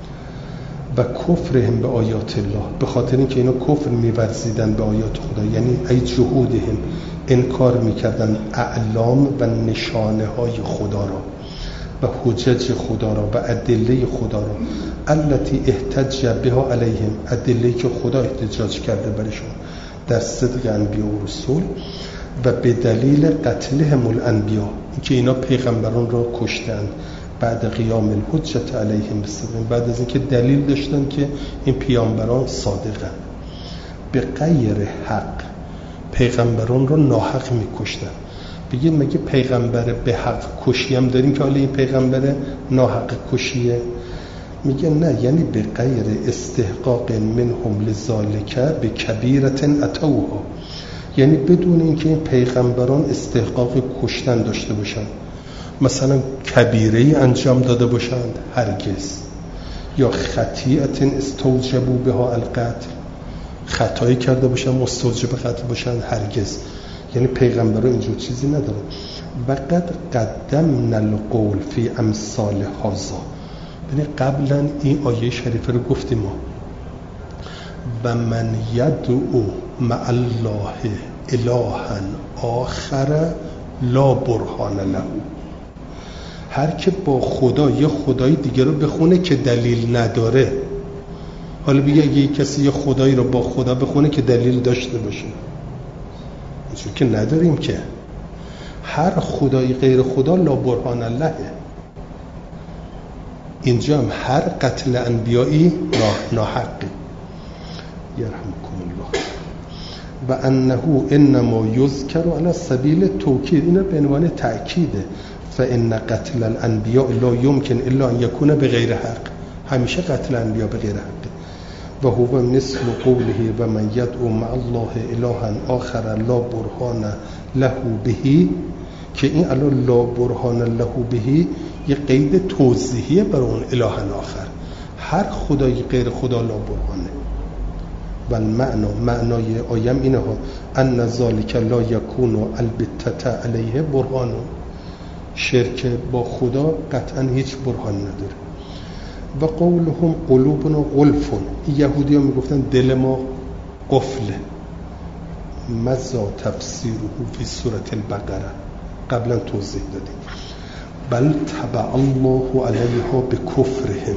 و کفرهم به آیات الله، به خاطر اینکه اینا کفر می‌ورزیدن به آیات خدا، یعنی ای جهودهم، انکار میکردن اعلام و نشانه های خدا را و حجج خدا را و ادله خدا را، التي احتج بها علیهم، ادله که خدا احتجاج کرده برشون در صدق انبیا و رسول، و به دلیل قتلهم الانبیا، اینکه اینا پیغمبران را کشتند بعد قیام الحجت علیهم بالصدق، بعد از اینکه دلیل داشتن که این پیامبران صادقن. به غیر حق، پیغمبران رو ناحق میکشتن. بگید مگه پیغمبر به حق کشی هم داریم که حالا این پیغمبر ناحق کشیه؟ میگه نه، یعنی به غیر استحقاق منهم لذالک به کبیرت اتوها، یعنی بدون اینکه این پیغمبران استحقاق کشتن داشته باشن، مثلا کبیره‌ای انجام داده باشند، هرگز، یا خطیئت استوجبوا بها القتل، خطایی کرده باشن مستوجب قتل باشند، هرگز. یعنی پیغمبران اینجور چیزی ندارن. و قد قدمنا القول فی امثال هذا، یعنی قبلا این آیه شریفه رو گفتیم ما، و من یدعو مع الله الها آخر لا برهان له، هر که با خدا یه خدای دیگه رو بخونه که دلیل نداره. حالا بگه اگه یک کسی یه خدایی رو با خدا بخونه که دلیل داشته باشه، چون که نداریم که. هر خدایی غیر خدا لا برهان الله. اینجا هم هر قتل انبیایی ناحقی. یرحمکم الله. و انه انما یذکر علی سبیل توکید، اینا به عنوان تأکیده. فان قتل الانبیاء لا یمکن الا ان یکون بغیر حق، همیشه قتل انبیاء به غیر حق. و هو مثل قوله و من یدعو مع الله الها آخر لا برهان له به، که این الان لا برهان له به یه قید توضیحیه برای اون اله آخر. هر خدای غیر خدا لا برهانه. و المعنی، معنای آیم اینه ها، ان ذالک لا یکون البته علیه برهان، شرک با خدا قطعا هیچ برهان نداره. و قولهم قلوبنا غلف، یهودی ها میگفتن دل ما قفله. مزا تفسیره فی سوره البقره، قبلا توضیح دادیم. بل طبع الله علیها بکفرهم،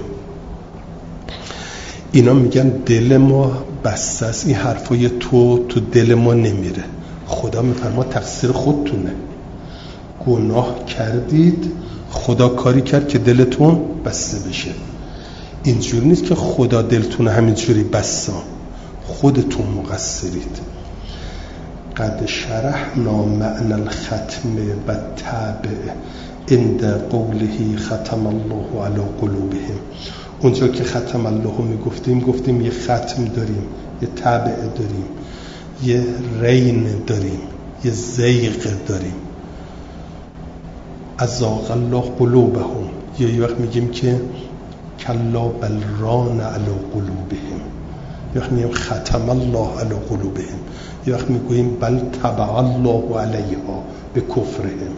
اینا میگن دل ما بسته است، این حرفای تو تو دل ما نمیره. خدا میفرما تقصیر خودتونه، گناه کردید، خدا کاری کرد که دلتون بسته بشه. اینجوری نیست که خدا دلتون همینجوری بسته، خودتون مقصرید. قد شرحنا معنی الختم و تابع عند قوله ختم الله علی قلوبهم، اونجا که ختم الله میگفتیم، گفتیم یه ختم داریم، یه تابع داریم، یه رین داریم. یه زیغ داریم. ازاغ الله قلوبهم، یا یه وقت میگیم که کلا بل ران علی قلوبهم، یه وقت میگیم ختم الله علی قلوبهم، یه وقت میگوییم بل طبع الله علیها به کفرهم.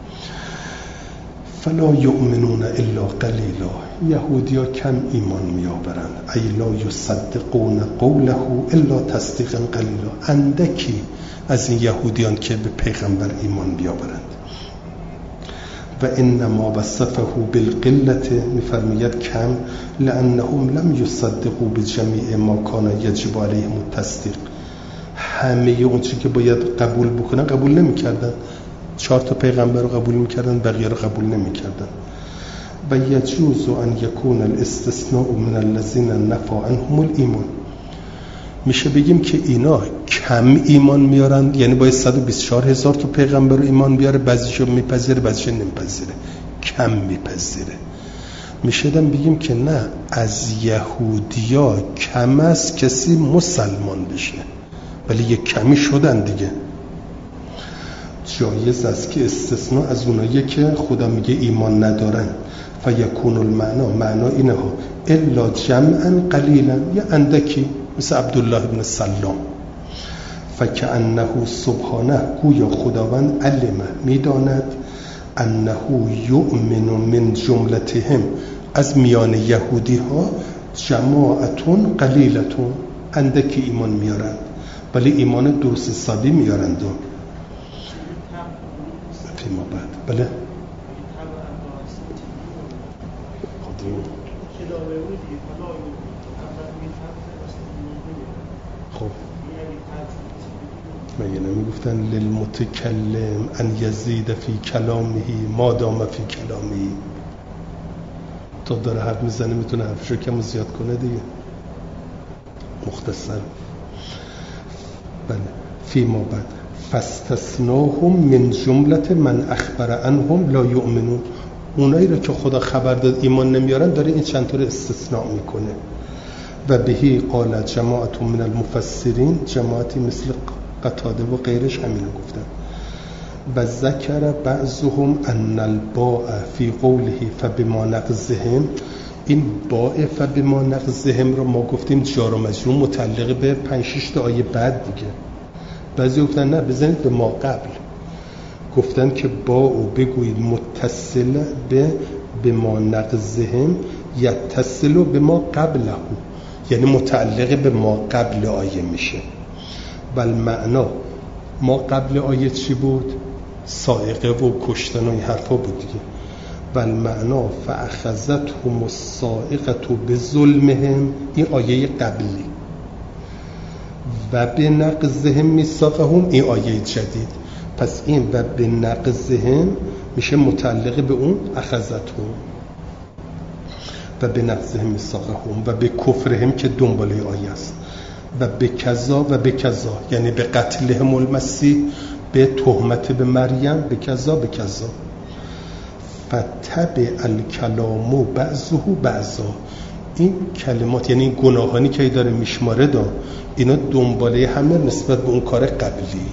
فلا یؤمنون الا قلیلا، یهودی ها کم ایمان میآورند. ای لا یصدقون قوله الا تصدیقا قلیلا، اندکی از این یهودیان که به پیغمبر ایمان بیاورند. و انما وصفه بالقلت، میفرماید کم، لانهم لم یصدقوا بجمیع ما کان یجب علیهم التصدیق، همه اون چیزی که باید قبول بکنن قبول نمیکردن. چهار تا پیغمبر رو قبول میکردن، بقیه رو قبول نمیکردن. و یجوز ان یکون الاستثناء من الذین نفى عنهم الایمان، میشه بگیم که اینا کم ایمان میارن، یعنی باید صد و بیست و چهار هزار تا پیغمبر رو ایمان بیاره، بعضیشو میپذیره بعضیشو نمیپذیره، کم میپذیره. میشه دم بگیم که نه، از یهودیا کم است کسی مسلمان بشه، ولی یک کمی شدن دیگه. جایز است که استثناء از اونایی که خدا میگه ایمان ندارن، فیکون المعنا، معنا اینه ها، الا جمعا قلیلا، یا اندکی، مثل عبدالله ابن سلام. فکأنه سبحانه، گویا خداوند علم، میداند، انه یؤمن من جملتهم، از میان یهودی ها جماعتون قلیلتون، اندکی ایمان میارند، ولی ایمان درست حسابی میارند. و فیما بعد بله خب مگه نمیگفتن للمتکلم ان یزید فی کلامه ما دام فی کلامه، تا داره حرف میزنه میتونه حرفشو کم و زیاد کنه دیگه. مختصر بله. فیما بعد فاستثناهم من جملت من اخبر عنهم لا یؤمنون، اونایی رو که خدا خبر داد ایمان نمیارن داره این چند طور استثناء میکنه. و بهی قال جماعت من المفسرین، جماعتی مثل قتاده و غیرش همینو گفتن. و ذکر بعضهم ان الباء فی قوله فبما نقضهم، این باء فبما نقضهم رو ما گفتیم جار و مجرور متعلق به پنج شش تا آیه بعد دیگه. بعضی گفتن نه، بزنید به ما قبل، گفتن که با او بگویید متصل به بما نقضهم یتصل به ما قبله، یعنی متعلق به ما قبل آیه میشه. بل معنا ما قبل آیه چی بود؟ صاعقه و کشتن و این حرفا بود دیگه. بل معنا فاخذتهم الصاعقه بظلمهم، این آیه قبلی، و به نقضهم میثاقهم این آیه جدید. پس این و به نقضهم میشه متعلق به اون اخذتهم، و به نقضهم میثاقهم، و به کفرهم که دنباله آیه است، و به کذا و به کذا، یعنی به قتلهم المسیح، به تهمت به مریم، به کذا به کذا. فتبع الکلام بعضه بعضا، این کلمات یعنی این گناهانی که داره میشماره دا، اینا دنباله همه نسبت به اون کار قبلی.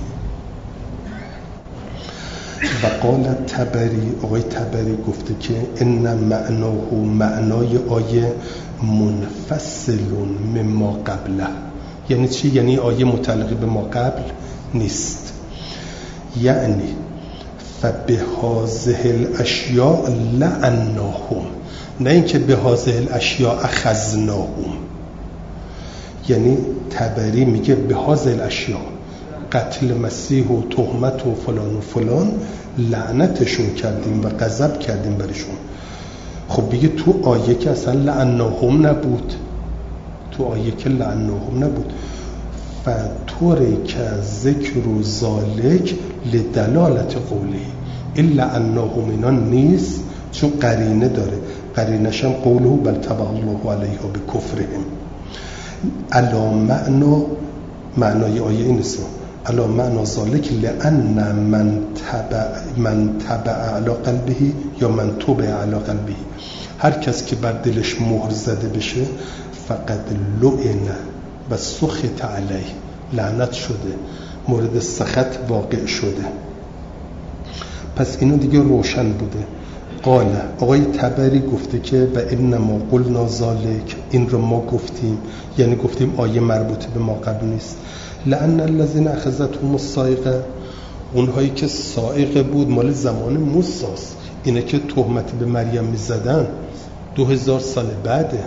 و قال تبری، آقای تبری گفته که ان معناه، معنای آیه منفصلون مما قبله، یعنی چی؟ یعنی آیه متعلق به ما قبل نیست، یعنی فبهذه الاشیاء لعناهم، نه اینکه به هذه الاشیاء اخذناهم. یعنی تبری میگه به هذه الاشیاء، قتل مسیح و تهمت و فلان و فلان، لعنتشون کردیم و غضب کردیم برشون. خب بگه تو آیه که اصلا لعناهم نبود، تو آیه که لعناهم نبود. فطوری که ذکر و ذالک لدلالت قوله، این لعناهم اینا نیست چون قرینه داره، قرینش هم قوله بل طبع الله علیها بکفرهم. علا معنا، معنای آیه این است، علا معنا ذالک لأن من تبع من تبع علی قلبه یا من تبع علی قلبه، هر کس که بر دلش مهر زده بشه فقط لعنه و سخط علیه، لعنت شده مورد سخط واقع شده. پس اینو دیگه روشن بوده. قال آقای طبری گفته که و انما قلنا ذالک، این رو ما گفتیم، یعنی گفتیم آیه مربوطه به ما قبل نیست. لأن الذين اخذتهم الصاعقه، اونهایی که صاعقه بود مال زمان موسی است. اینه که تهمت به مریم میزدن دو هزار سال بعده.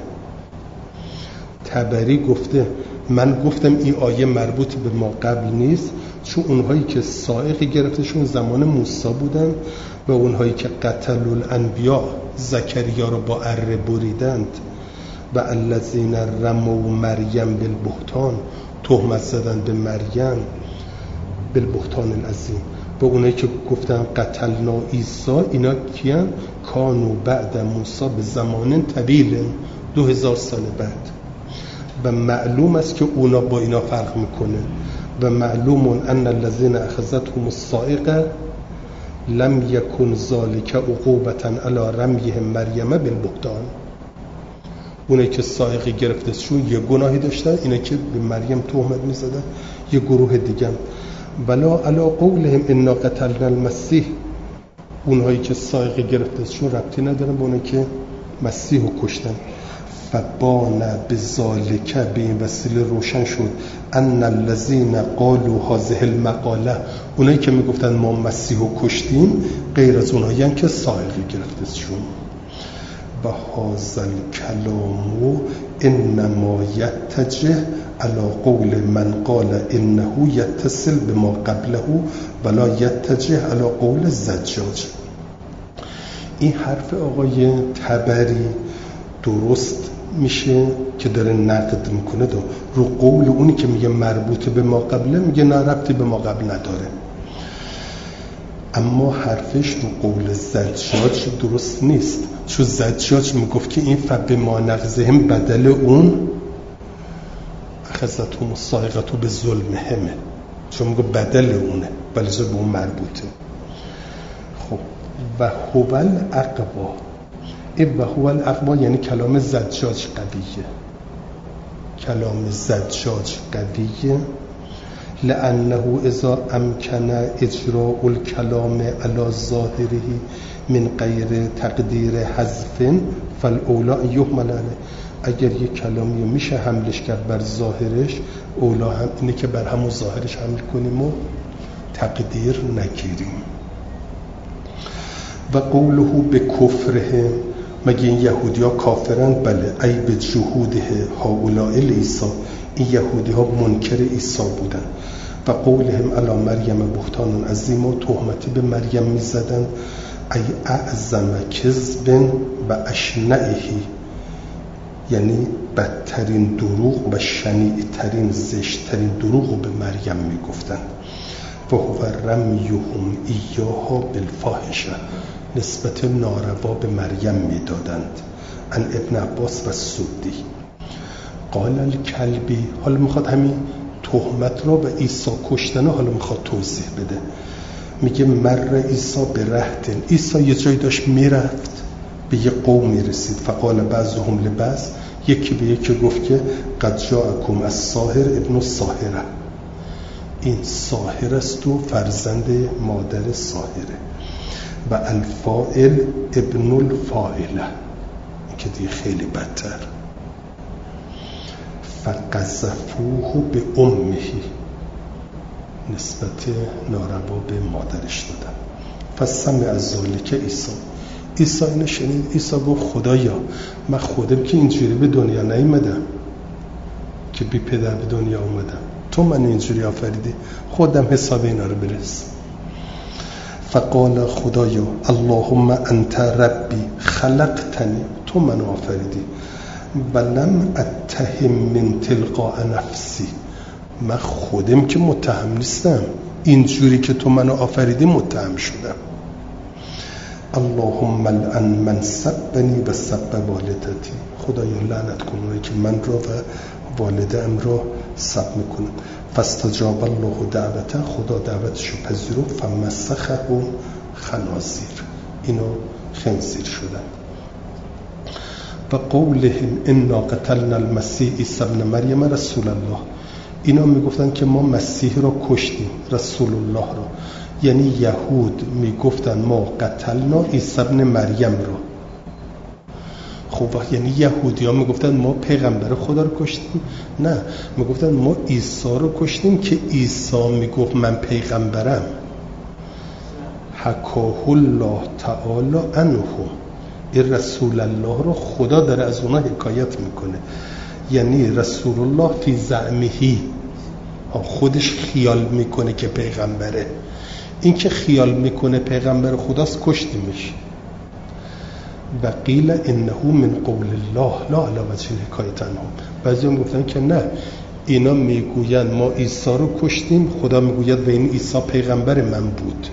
طبری گفته من گفتم این آیه مربوط به ما قبل نیست، چون اونهایی که صاعقه گرفتشون زمان موسی بودن و اونهایی که قتل الانبیا زکریا رو با اره بریدند و الذین رموا مریم بالبهتان، تهمت زدن به مریم بالبهتان العظیم، و اونایی که گفتن قتلنا عیسی، اینا کیان؟ کانو بعد موسی به زمان طویل، دو هزار سال بعد. و معلوم است که اونا با اینا فرق میکنه. و معلوم ان الذين اخذتهم الصاعقه لم يكن ذلك عقوبة على رمیهم مریم بالبهتان. اونایی که صاعقه گرفتشون یه گناهی داشتن، اینا که به مریم تهمت میزدن یه گروه دیگه. ولا علی قولهم انا قتلنا المسیح، اونهایی که صاعقه گرفتشون ربطی ندارن به اونایی که مسیح رو کشتن. فبان بذالک، به این وسیله روشن شد ان الذین قالوا هذه المقاله، اونایی که میگفتن ما مسیح رو کشتیم غیر از اونایی هم که صاعقه گرفتشون. و هذا الکلام انما یتجه علی قول من قال انه یتصل بما قبله ولا یتجه علی قول زجاج. این حرف آقای طبری درست میشه که داره نقد میکنه دو رو قول اونی که میگه مربوط به ما قبله، میگه نه ربطی به ما قبل نداره. اما حرفش رو قول زجاج درست نیست، چون زجاج میگفت که این فب ما نقضهم بدل اون اخذتهم الصاعقه به ظلمهم، چون میگه بدل اونه ولی به اون مربوطه. خب و هو الاقوا، این و هو الاقوا یعنی کلام زجاج قویه، کلام زجاج قویه. لانه اذا امکن اجراء الکلام علی ظاهره من غیر تقدیر حذف فالاولی یحمل علیه. اگر یک کلامی میشه حملش کرد بر ظاهرش، اولا هم اینه که بر همون ظاهرش حمل کنیم و تقدیر نگیریم. و قوله به کفره، مگه این یهودی ها کافرند؟ بله. ای به جهوده هؤلاء عیسی، این یهودی ها منکر عیسی بودن. و قولهم علی مریم بهتان عظیم، و تهمتی به مریم می زدن. ای اعظم کذب و اشنعهی، یعنی بدترین دروغ و شنیعترین زشتترین دروغ به مریم می گفتن. و هو رمیهم ایاها بالفاحشه، نسبت ناروا به مریم می دادند. ان ابن عباس و سودی. قال الکلبی، حالا میخواد همین تهمت را به عیسی کشتنه حالا میخواد توضیح بده. میگه مر عیسی به رهتن، عیسی یه جایی داشت میرفت، به یه قومی رسید. فقال بعضهم لبعض، یکی به یکی گفت که قد جاءکم الساحر ابن الساحره، این ساحر است و فرزند مادر ساحره. و الفاعل ابن الفاعله، که دیگه خیلی بدتر. فقذفوه به امه، نسبت ناروا به مادرش دادن. فسمع از ذالک عیسی، عیسی اینو شنید. عیسی گفت خدایا من خودم که اینجوری به دنیا نیومدم، که بی پدر به دنیا اومدم، تو من اینجوری آفریدی، خودم حساب اینا رو برس. فقال خدایا اللهم انت ربی خلقتنی، تو من آفریدی. ولم اتهم من تلقاء نفسی، من خودم که متهم نیستم، اینجوری که تو منو آفریدی متهم شدم. اللهم لعن من سبنی و سب والدتی، خدایا لعنت کن اونایی که من را و والده‌ام را سب میکنم. فاستجاب الله دعوته، خدا دعوتشو پذیرفت. فمسخه خنازیر، اینو خنزیر شدن. و قولهم انا قتلنا المسیح عیسی ابن مریم رسول الله، اینا میگفتن که ما مسیح را کشتیم، رسول الله را. یعنی یهود میگفتن ما قتلنا عیسی ابن مریم را. خب یعنی یهودی ها میگفتن ما پیغمبر خدا رو کشتیم؟ نه، میگفتن ما عیسی رو کشتیم که عیسی میگفت من پیغمبرم. حکاه الله تعالی عنه، این رسول الله رو خدا داره از اونا حکایت میکنه. یعنی رسول الله فی زعمهی، خودش خیال میکنه که پیغمبره. این که خیال میکنه پیغمبر خداست کشتیمش. و قیل انه من قول الله لا علی وجه الحکایة عنهم. بعضی هم گفتن که نه، اینا میگوین ما عیسی رو کشتیم، خدا میگوید و این عیسی پیغمبر من بود.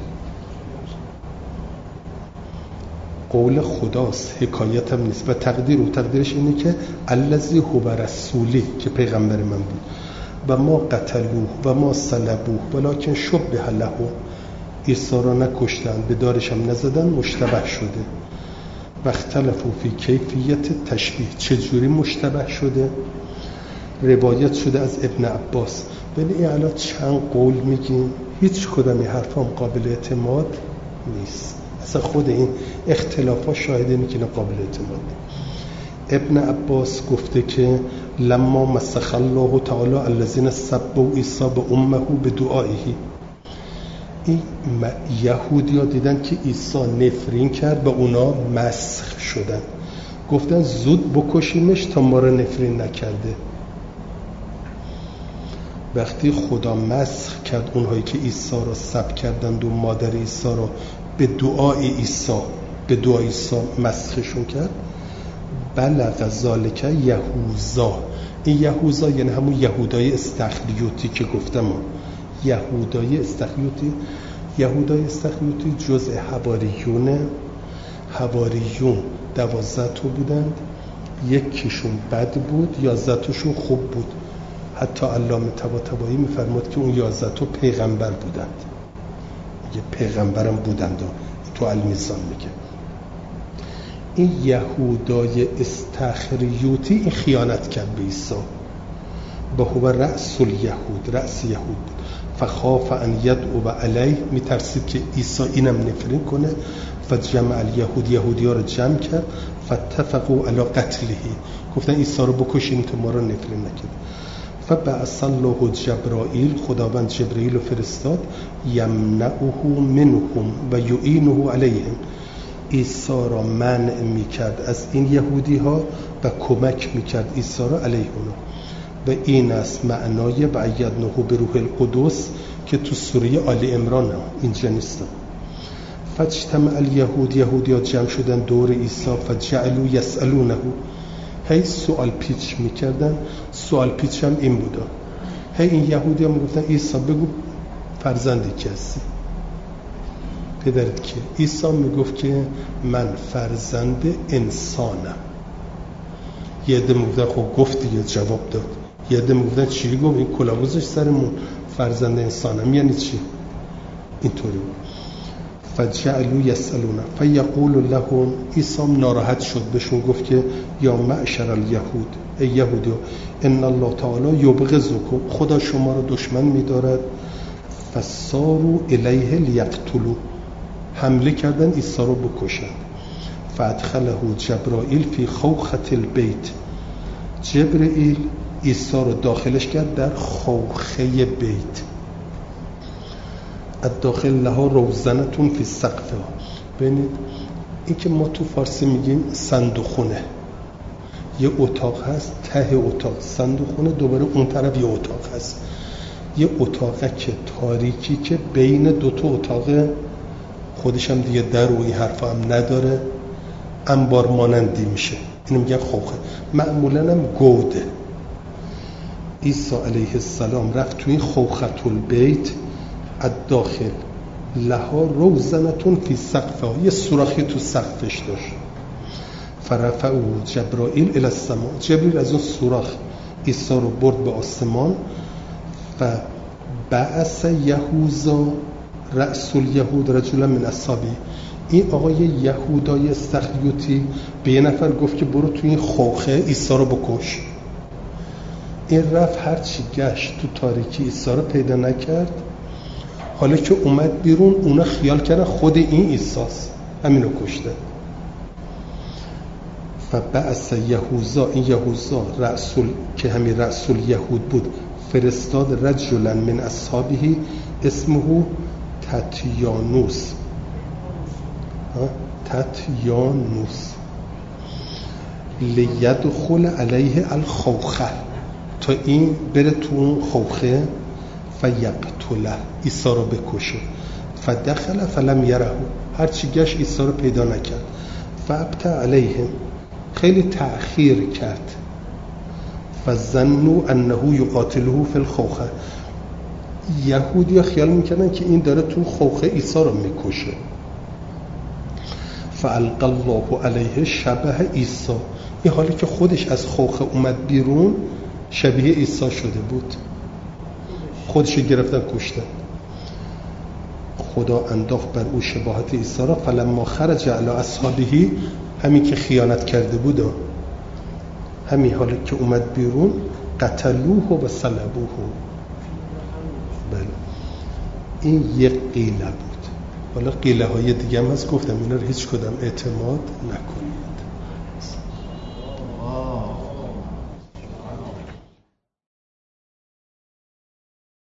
قول خداست، حکایت هم نیست. و تقدیر و تقدیرش اینه که الذی هو رسولی، که پیغمبر من بود. و ما قتلوه و ما صلبوه ولکن شبه له، عیسی را نکشتن، به دارش هم نزدن، مشتبه شده. و اختلفوا فی کیفیت تشبیه، چجوری مشتبه شده؟ روایت شده از ابن عباس. ولی این الان چند قول میگیم، هیچ کدام این حرفام قابل اعتماد نیست. اصلا خود این اختلافات شاهد اینه که قابل اعتماد نیست. ابن عباس گفته که لما مسخ الله تعالی الذین سبوا عیسی بامه بدعائه، این یهودی ها دیدن که عیسی نفرین کرد، به اونا مسخ شدن، گفتن زود بکشیمش تا ما را نفرین نکرده. وقتی خدا مسخ کرد اونهایی که عیسی را سب کردند و مادر عیسی را، به دعای عیسی به دعای عیسی مسخشون کرد، بلغ ذالک یهوذا. این یهوذا یعنی همون یهودای استخریوتی که گفتم. یهودای استخریوتی یهودای استخریوتی جزء حواریونه. حواریون دوازده تا بودند، یکیشون بد بود، یازده تاشون خوب بود. حتی علامه طباطبایی میفرماد که اون یازده تا پیغمبر بودند، یه پیغمبرم بودند. تو المیزان میگه این یهودای استخریوتی این خیانت کرد به عیسی. با هو رأس الیهود، رأس یهود بود. فخاف ان یدعو علیه، میترسید که عیسی اینم نفرین کنه. فجمع الیهود، یهودی ها رو جمع کرد. فاتفقوا علی قتله، گفتن عیسی رو بکشیم تا ما رو نفرین نکنه. فبعث الله جبرائیل، خداوند جبرائیل رو فرستاد. یمنعه منهم و یعینه علیهم، عیسی را منع میکرد از این یهودی ها و کمک میکرد عیسی را علیه اونا. و این است معنای و ایدنه به روح القدس که تو سوره آل عمران اینجا نیست. فاجتمع الیهود، یهودی ها جمع شدن دور عیسی. فجعلوا یسألونه، هی سوال پیچ میکردن. سوال پیچ هم این بودا، هی این یهودی ها میگفتن عیسی بگو فرزندی کی هستی، پدرت کیه؟ عیسی میگفت که من فرزند انسانم. یه عده میگفتن خب گفت دیگه، جواب داد. یه عده میگفتن چی گفت؟ این کلاوزش سرمون، فرزند انسانم یعنی چی؟ اینطوری بود. فجعلوا یسألونه فیقول لهم، عیسی ناراحت شد بهشون گفت که یا معشر الیهود، ای یهودی، ان الله تعالی یبغضکم، خدا شما را دشمن می‌دارد. فساروا الیه لیقتلوا، حمله کردن عیسی رو بکشند. فادخله جبرائیل فی خوخة البیت، جبرائیل عیسی رو داخلش کرد در خوخه بیت. الداخل لها روزنتون فی سقفها. ببینید این که ما تو فارسی میگیم صندوقخونه، یه اتاق هست ته اتاق صندوقخونه، دوباره اون طرف یه اتاق هست، یه اتاقه که تاریکی که بین دو تا اتاق، خودش هم دیگه در و این حرفا هم نداره، انبار مانندی میشه. اینو میگن خوخه. معمولا هم گوده. عیسی علیه السلام رفت تو این خوخة البیت، الداخل لها روزنتون فی سقفها، یه سوراخی تو سقفش داشت. فرفعوا جبرائیل الی السماء، جبریل از اون سوراخ عیسی رو برد به آسمان. و بعث یهوذا رأس الیهود رجلا من اصحابه، این آقای یهودای استخریوتی به یه نفر گفت که برو تو این خوخه عیسی رو بکش. این رفت هرچی گشت تو تاریکی عیسی رو پیدا نکرد. حالا که اومد بیرون اونا خیال کردن خود این عیساست، همینو کشته. فبعث یهوذا، این یهوذا رسول که همین رسول یهود بود، فرستاد رجلا من اصحابه اسمه تاتیانوس تاتیانوس لیدخل علیه الخوخه، تا این بره تو اون خوخه فیقتله، عیسی رو بکشه. فدخل فلم یره، هرچی گشت عیسی رو پیدا نکرد. فابطا علیهم، خیلی تأخیر کرد. فظنوا انه یقاتله فی الخوخه، یهودیا خیال میکردن که این داره تو خوخه عیسی رو میکشه. فالقى الله علیه شبه عیسی، این حالی که خودش از خوخه اومد بیرون شبیه عیسی شده بود، خودش گرفتن کشتن. خدا انداخت بر او شباهت عیسی را. فلما خرج علی اصحابه، همین که خیانت کرده بود، همین حالی که اومد بیرون، قتلوه و صلبوه. بله این یک قیله بود. حالا قیله های دیگه هم هست، گفتم اینا رو هیچ کدام اعتماد نکن.